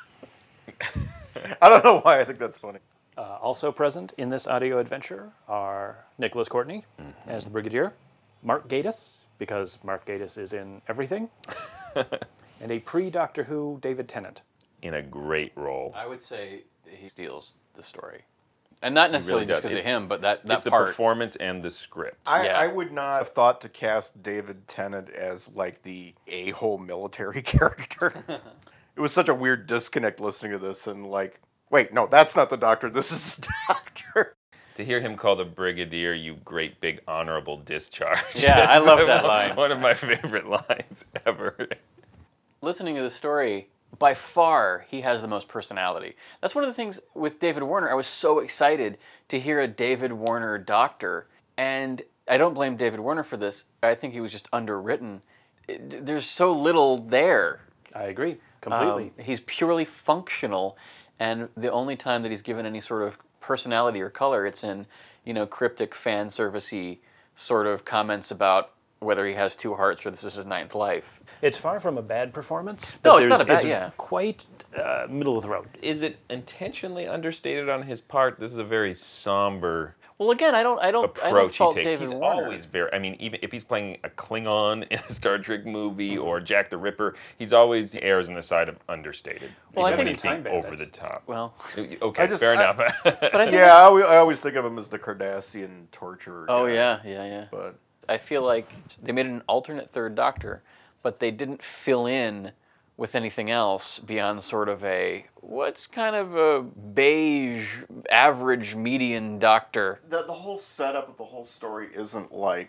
I don't know why I think that's funny. Also present in this audio adventure are Nicholas Courtney as the Brigadier, Mark Gatiss, because Mark Gatiss is in everything, and a pre-Doctor Who David Tennant. In a great role. I would say he steals the story. And not necessarily really just does. because of him, but that It's the part. performance and the script. I would not have thought to cast David Tennant as like the a-hole military character. It was such a weird disconnect listening to this and like, wait, no, that's not the Doctor. This is the Doctor. To hear him call the Brigadier, "You great big honorable discharge." Yeah, I love that line. One of my favorite lines ever. Listening to the story, by far, he has the most personality. That's one of the things with David Warner. I was so excited to hear a David Warner Doctor, and I don't blame David Warner for this. I think he was just underwritten. There's so little there. I agree completely. He's purely functional, and the only time that he's given any sort of personality or color, it's in, cryptic fan servicey sort of comments about whether he has 2 hearts or this is his 9th life. It's far from a bad performance. No, but it's not a bad, it's yeah. quite middle of the road. Is it intentionally understated on his part? This is a very somber Well, again, I don't approach he fault takes. David He's Warner. always very. I mean, even if he's playing a Klingon in a Star Trek movie or Jack the Ripper, he's always errs on the side of understated. Well, I He's think- always being Time over Bandits. the top. Well, Okay, just- fair enough. but I think Yeah, I always think of him as the Cardassian torturer. Oh guy, yeah. But I feel like they made an alternate Third Doctor, but they didn't fill in with anything else beyond sort of what's kind of a beige, average, median Doctor. the whole setup of the whole story isn't like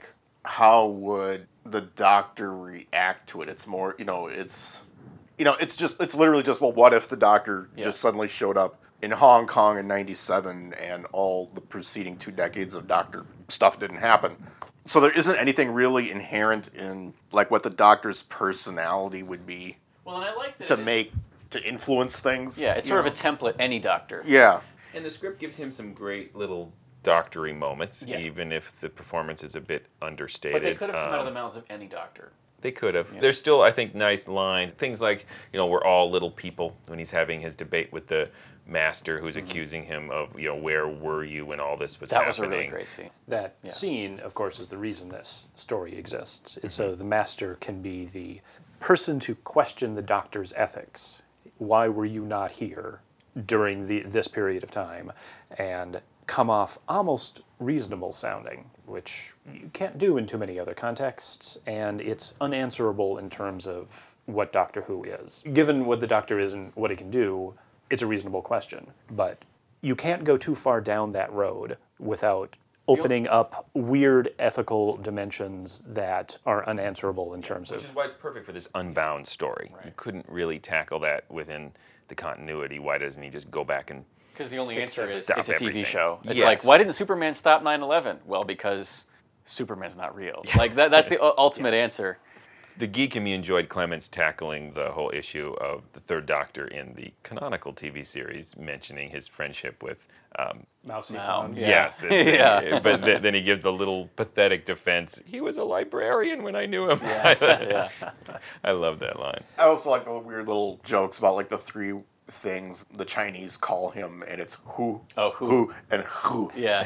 how would the Doctor react to it? It's more, it's literally just, well, what if the Doctor just suddenly showed up in Hong Kong in '97 and all the preceding 2 decades of Doctor stuff didn't happen? So there isn't anything really inherent in like what the Doctor's personality would be Well, and I like that to influence things. Yeah, it's sort of a template, any Doctor. Yeah. And the script gives him some great little doctory moments, Yeah. even if the performance is a bit understated. But they could have come out of the mouths of any Doctor. They could have. There's still, I think, nice lines. Things like, we're all little people, when he's having his debate with the master who's accusing him of, where were you when all this was That happening. was a really great scene. That scene, of course, is the reason this story exists. It's so the master can be the person to question the Doctor's ethics. Why were you not here during this period of time? And come off almost reasonable sounding, which you can't do in too many other contexts, and it's unanswerable in terms of what Doctor Who is. Given what the Doctor is and what he can do, it's a reasonable question, but you can't go too far down that road without opening up weird ethical dimensions that are unanswerable in terms Which of... is why it's perfect for this Unbound story. Right. You couldn't really tackle that within the continuity. Why doesn't he just go back and... Because the only answer is Stop it's a TV everything. show. It's Yes. like, why didn't Superman stop 9/11? Well, because Superman's not real. Like that's the ultimate answer. The geek in me enjoyed Clements tackling the whole issue of the Third Doctor in the canonical TV series, mentioning his friendship with... Mousy Now. Town. Yeah. Yes. Yeah. But then he gives the little pathetic defense. He was a librarian when I knew him. Yeah. I love that line. I also like the weird little jokes about like the 3 things the Chinese call him, and it's who, who. and who. Yeah.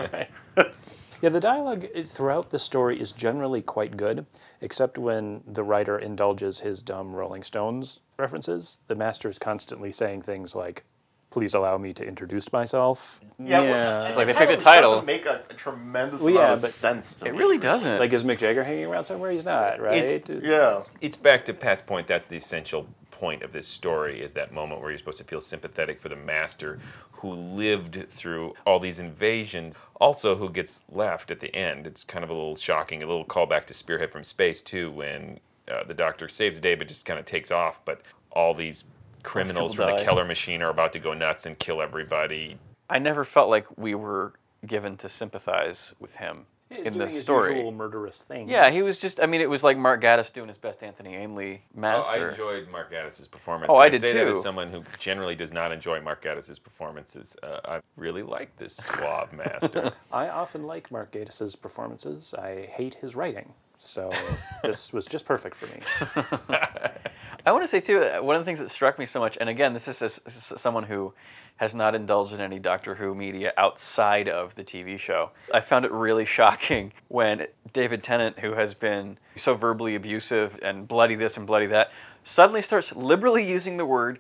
Yeah, the dialogue throughout the story is generally quite good, except when the writer indulges his dumb Rolling Stones references. The master is constantly saying things like, "Please allow me to introduce myself." It's like they picked a title. Doesn't make a tremendous Well, yeah, amount of but sense to It me. really doesn't. Like, is Mick Jagger hanging around somewhere? He's not, right? Yeah. It's back to Pat's point. That's the essential point of this story, is that moment where you're supposed to feel sympathetic for the master who lived through all these invasions, also who gets left at the end. It's kind of a little shocking, a little callback to Spearhead from Space, too, when the Doctor saves the day but just kind of takes off, but all these criminals people from the die. Keller machine are about to go nuts and kill everybody. I never felt like we were given to sympathize with him He's in doing the his story. usual murderous things. Yeah, he was just, it was like Mark Gatiss doing his best Anthony Ainley Oh, master. I enjoyed Mark Gattis' performance. Oh, And I did say that too. as someone who generally does not enjoy Mark Gattis' performances. I really like this suave master. I often like Mark Gatiss' performances. I hate his writing, so this was just perfect for me. I want to say, too, one of the things that struck me so much, and again, this is someone who has not indulged in any Doctor Who media outside of the TV show. I found it really shocking when David Tennant, who has been so verbally abusive and bloody this and bloody that, suddenly starts liberally using the word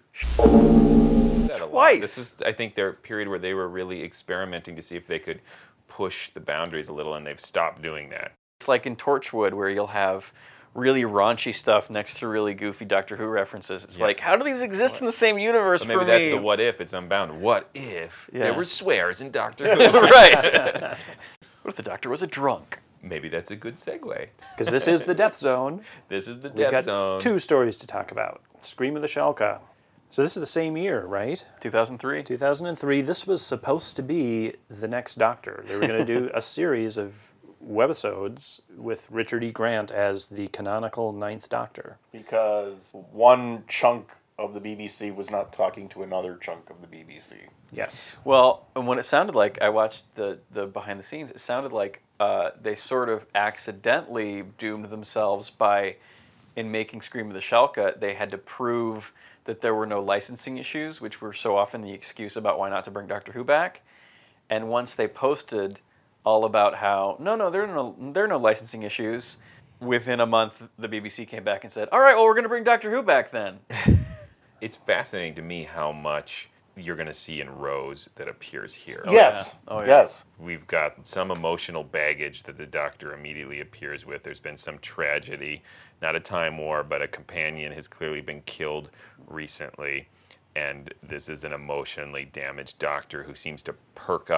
That a lot. Twice. This is, I think, their period where they were really experimenting to see if they could push the boundaries a little, and they've stopped doing that. It's like in Torchwood, where you'll have really raunchy stuff next to really goofy Doctor Who references. It's like, how do these exist in the same universe But maybe for that's me? the what if. It's Unbound. What if Yeah. there were swears in Doctor Who? Right. What if the Doctor was a drunk? Maybe that's a good segue. Because this is the Death Zone. This is the We've Death got Zone. 2 stories to talk about. Scream of the Shalka. So this is the same year, right? 2003. 2003. This was supposed to be the next Doctor. They were going to do a series of webisodes with Richard E. Grant as the canonical 9th Doctor. Because one chunk of the BBC was not talking to another chunk of the BBC. Yes. Well, and when it sounded like, I watched the behind the scenes, it sounded like they sort of accidentally doomed themselves by, in making Scream of the Shalka, they had to prove that there were no licensing issues, which were so often the excuse about why not to bring Doctor Who back. And once they posted all about how, no, there are no licensing issues, within a month, the BBC came back and said, all right, well, we're going to bring Doctor Who back then. It's fascinating to me how much you're going to see in Rose that appears here. Yes. Oh, yeah. Yes. We've got some emotional baggage that the Doctor immediately appears with. There's been some tragedy, not a time war, but a companion has clearly been killed recently. And this is an emotionally damaged Doctor who seems to perk up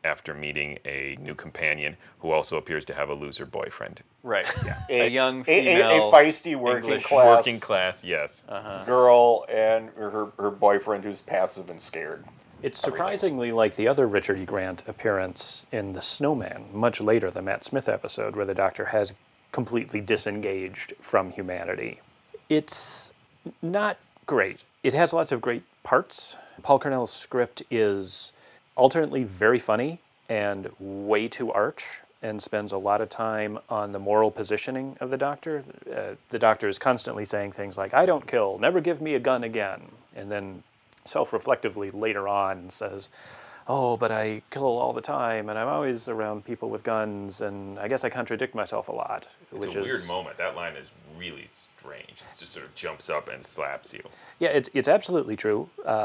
after meeting a new companion who also appears to have a loser boyfriend. Right. Yeah. A young female, a feisty working English class Working class, yes. girl, and her boyfriend who's passive and scared. It's surprisingly like the other Richard E. Grant appearance in The Snowman, much later, the Matt Smith episode, where the Doctor has completely disengaged from humanity. It's not great. It has lots of great parts. Paul Cornell's script is alternately very funny and way too arch, and spends a lot of time on the moral positioning of the Doctor. The Doctor is constantly saying things like, "I don't kill, never give me a gun again," and then self-reflectively later on says, "Oh, but I kill all the time, and I'm always around people with guns, and I guess I contradict myself a lot." It's a weird moment. That line is really strange. It just sort of jumps up and slaps you. Yeah, it's absolutely true,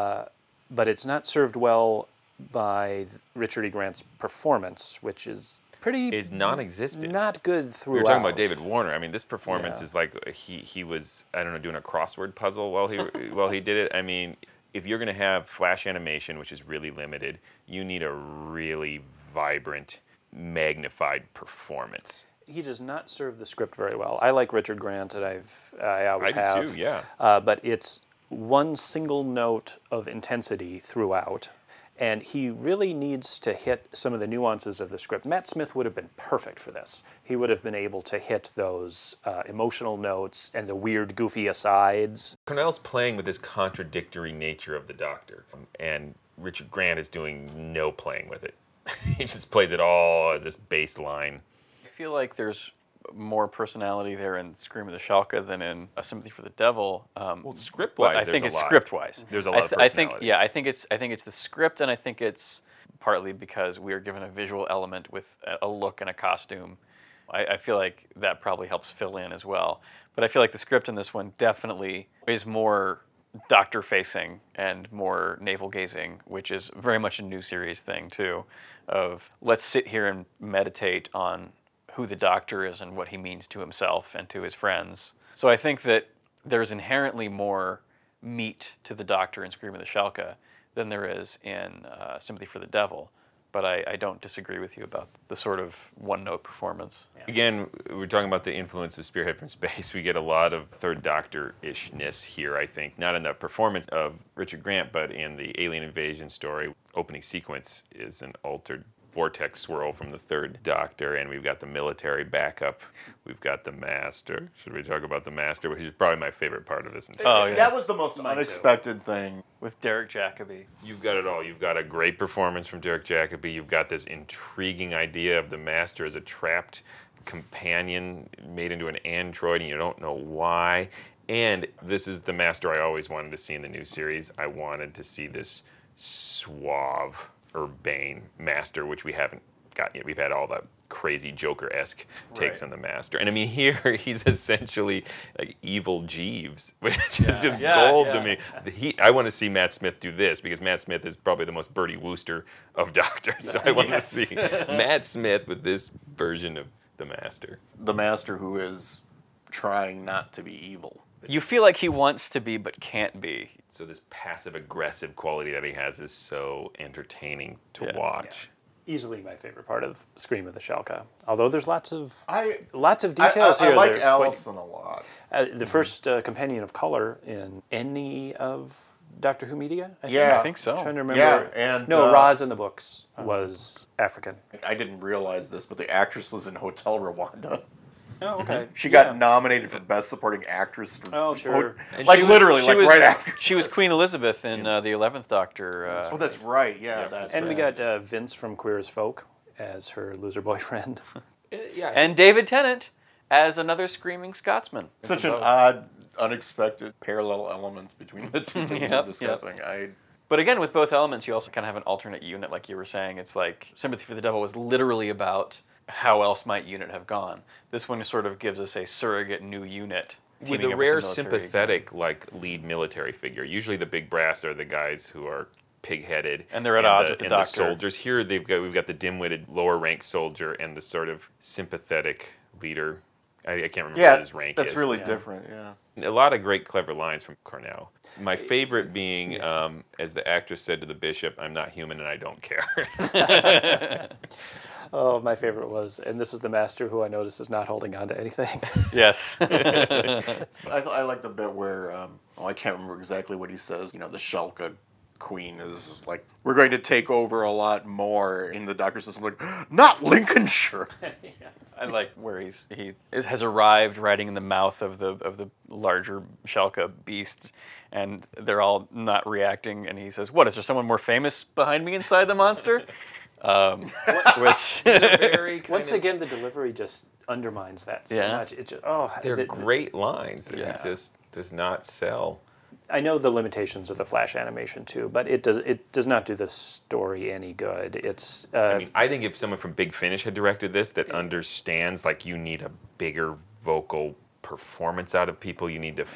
but it's not served well by Richard E. Grant's performance, which is is non-existent. Not good throughout. We were talking about David Warner. I mean, this performance Yeah. is like he was, I don't know, doing a crossword puzzle while he did it. I mean, if you're going to have flash animation, which is really limited, you need a really vibrant, magnified performance. He does not serve the script very well. I like Richard Grant, and I always have. I do too, yeah. But it's one single note of intensity throughout, and he really needs to hit some of the nuances of the script. Matt Smith would have been perfect for this. He would have been able to hit those emotional notes and the weird, goofy asides. Cornell's playing with this contradictory nature of the Doctor, and Richard Grant is doing no playing with it. He just plays it all as this baseline. I feel like there's more personality there in Scream of the Shalka than in A Sympathy for the Devil. Well, script-wise, I think there's it's a lot. script-wise. There's a lot of personality. I think it's the script, and I think it's partly because we are given a visual element with a look and a costume. I feel like that probably helps fill in as well. But I feel like the script in this one definitely is more Doctor-facing and more navel-gazing, which is very much a new series thing too. Of let's sit here and meditate on who the Doctor is and what he means to himself and to his friends. So I think that there's inherently more meat to the Doctor in Scream of the Shalka than there is in Sympathy for the Devil. But I don't disagree with you about the sort of one-note performance. Again, we're talking about the influence of Spearhead from Space. We get a lot of Third Doctor-ishness here, I think. Not in the performance of Richard Grant, but in the alien invasion story. Opening sequence is an altered vortex swirl from the Third Doctor, and we've got the military backup. We've got the Master. Should we talk about the Master, which is probably my favorite part of this entire That was the most unexpected thing. With Derek Jacobi. You've got it all. You've got a great performance from Derek Jacobi. You've got this intriguing idea of the Master as a trapped companion made into an android, and you don't know why. And this is the Master I always wanted to see in the new series. I wanted to see this suave, urbane Master, which we haven't gotten yet. We've had all the crazy Joker-esque takes on the Master. And I mean, here he's essentially like evil Jeeves, which is just gold to me. I want to see Matt Smith do this because Matt Smith is probably the most Bertie Wooster of Doctors. So I want to see Matt Smith with this version of the Master. The Master who is trying not to be evil. You feel like he wants to be but can't be. So this passive-aggressive quality that he has is so entertaining to watch. Easily my favorite part of Scream of the Shalka. Although there's lots of I details here. I like that are Allison a lot. the first companion of color in any of Doctor Who media. I think. Yeah. I think so. I'm trying to remember. Yeah, and no, Roz in the books was African. I didn't realize this, but the actress was in Hotel Rwanda. Oh, okay. She got nominated for Best Supporting Actress for sure. like literally, like right after. She was Queen Elizabeth in the 11th Doctor. Oh, that's right. Yeah, that's And right. we got Vince from Queer as Folk as her loser boyfriend. And David Tennant as another screaming Scotsman. Such an odd, unexpected parallel element between the two things we're discussing. But again, with both elements, you also kind of have an alternate unit, like you were saying. It's like Sympathy for the Devil was literally about how else might unit have gone. This one sort of gives us a surrogate new unit. With a rare sympathetic like lead military figure. Usually the big brass are the guys who are pig-headed. And they're at odds with the Doctor. The soldiers. Here we've got the dim-witted lower-ranked soldier and the sort of sympathetic leader. I can't remember what his rank is. That's really different, yeah. A lot of great, clever lines from Cornell. My favorite being, as the actress said to the bishop, "I'm not human and I don't care." Oh, my favorite was, and this is the master who I notice is not holding on to anything. Yes. I like the bit where, I can't remember exactly what he says. The Shalka queen is like, we're going to take over a lot more in the doctor system. Like, not Lincolnshire. I like where he has arrived riding in the mouth of the larger Shalka beast, and they're all not reacting. And he says, "What, is there someone more famous behind me inside the monster?" Which Very kind Once of- again, the delivery just undermines that so Yeah. much. It just, they're great lines that Yeah. he just does not sell. I know the limitations of the Flash animation too, but it does not do the story any good. It's I mean, I think if someone from Big Finish had directed this that understands, like, you need a bigger vocal performance out of people, you need to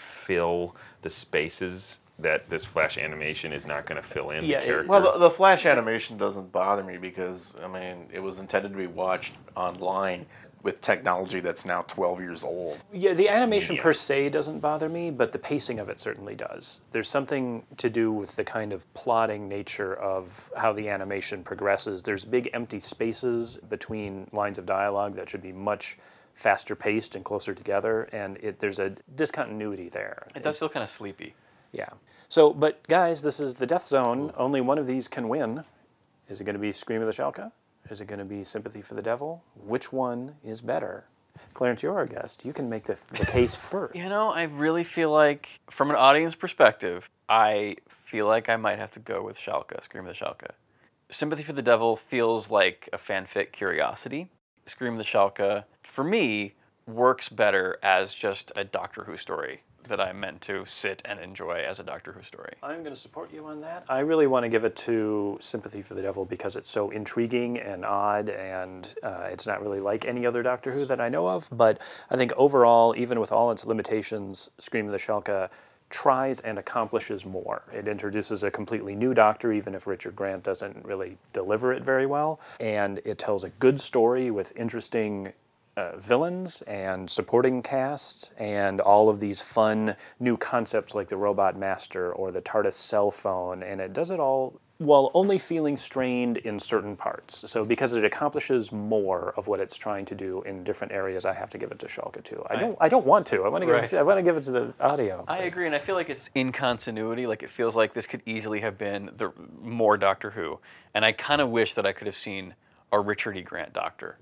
fill the spaces that this Flash animation is not going to fill in Yeah, the character. Well, the Flash animation doesn't bother me because, it was intended to be watched online with technology that's now 12 years old. yeah, the animation per se doesn't bother me, but the pacing of it certainly does. There's something to do with the kind of plotting nature of how the animation progresses. There's big empty spaces between lines of dialogue that should be much faster paced and closer together, and there's a discontinuity there. it does feel kind of sleepy. Yeah. So, but guys, this is the Death Zone. Only one of these can win. Is it going to be Scream of the Shalka? Is it going to be Sympathy for the Devil? Which one is better? Clarence, you're our guest. You can make the case first. I really feel like, from an audience perspective, I feel like I might have to go with Shalka, Scream of the Shalka. Sympathy for the Devil feels like a fanfic curiosity. Scream of the Shalka, for me, works better as just a Doctor Who story that I'm meant to sit and enjoy as a Doctor Who story. I'm going to support you on that. I really want to give it to Sympathy for the Devil because it's so intriguing and odd, and it's not really like any other Doctor Who that I know of. But I think overall, even with all its limitations, Scream of the Shalka tries and accomplishes more. It introduces a completely new Doctor, even if Richard Grant doesn't really deliver it very well. And it tells a good story with interesting villains and supporting cast and all of these fun new concepts like the Robot Master or the TARDIS cell phone, and it does it all while only feeling strained in certain parts. So because it accomplishes more of what it's trying to do in different areas, I have to give it to Shalka too. I don't want to. I want to give it to the audio. I agree, and I feel like it's in continuity. Like, it feels like this could easily have been the more Doctor Who, and I kind of wish that I could have seen a Richard E. Grant Doctor.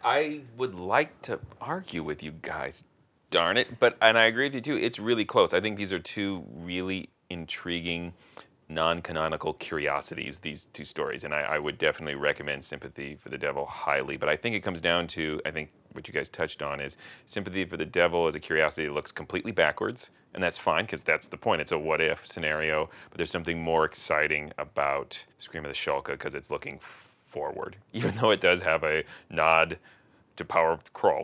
I would like to argue with you guys, darn it, and I agree with you too. It's really close. I think these are two really intriguing, non-canonical curiosities, these two stories, and I would definitely recommend Sympathy for the Devil highly. But I think it comes down to, I think what you guys touched on is Sympathy for the Devil is a curiosity that looks completely backwards, and that's fine because that's the point. It's a what-if scenario, but there's something more exciting about Scream of the Shalka because it's looking forward, even though it does have a nod to Power of Kroll.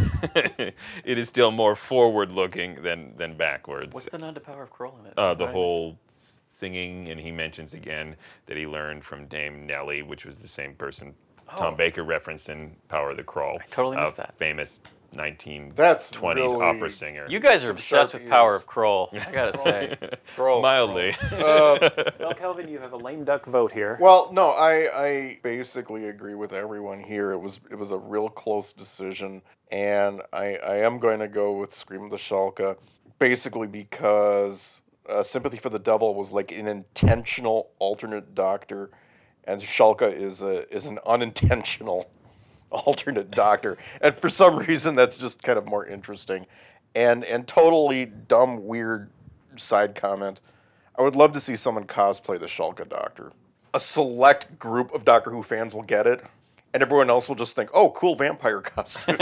It is still more forward-looking than backwards. What's the nod to Power of Kroll in it? The whole singing, and he mentions again that he learned from Dame Nellie, which was the same person Tom Baker referenced in Power of the Kroll. I totally missed that. Famous 1920s That's really- opera singer. You guys are Some obsessed sharp with Power ears. of Kroll, I gotta say. Mildly. Well, Kelvin, you have a lame duck vote here. Well, no, I basically agree with everyone here. It was a real close decision, and I am going to go with Scream of the Shalka, basically because Sympathy for the Devil was like an intentional alternate Doctor, and Shalka is an unintentional alternate Doctor, and for some reason that's just kind of more interesting. And totally dumb, weird side comment. I would love to see someone cosplay the Shalka Doctor. A select group of Doctor Who fans will get it, and everyone else will just think, "Oh, cool vampire costume."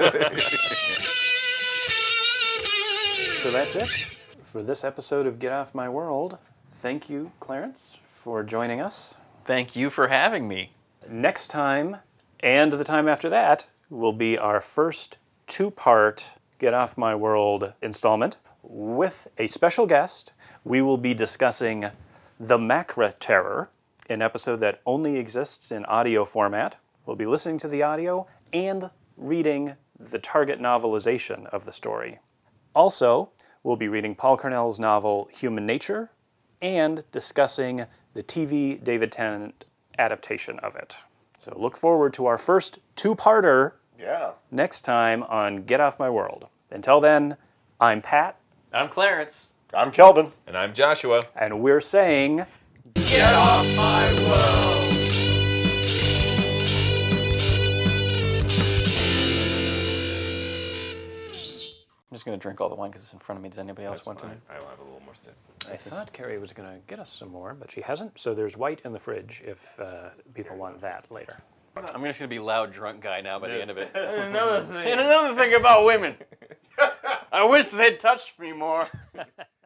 So that's it for this episode of Get Off My World. Thank you, Clarence, for joining us. Thank you for having me. Next time, and the time after that, will be our first two-part Get Off My World installment with a special guest. We will be discussing The Macra Terror, an episode that only exists in audio format. We'll be listening to the audio and reading the target novelization of the story. Also, we'll be reading Paul Cornell's novel Human Nature and discussing the TV David Tennant adaptation of it. So look forward to our first two-parter next time on Get Off My World. Until then, I'm Pat. I'm Clarence. I'm Kelvin. And I'm Joshua. And we're saying... Get off my world. I'm just going to drink all the wine because it's in front of me. Does anybody else want to? I will have a little more sip. I thought Carrie was going to get us some more, but she hasn't. So there's white in the fridge if people want that later. I'm just going to be a loud drunk guy now by the end of it. And another thing. And another thing about women. I wish they'd touched me more.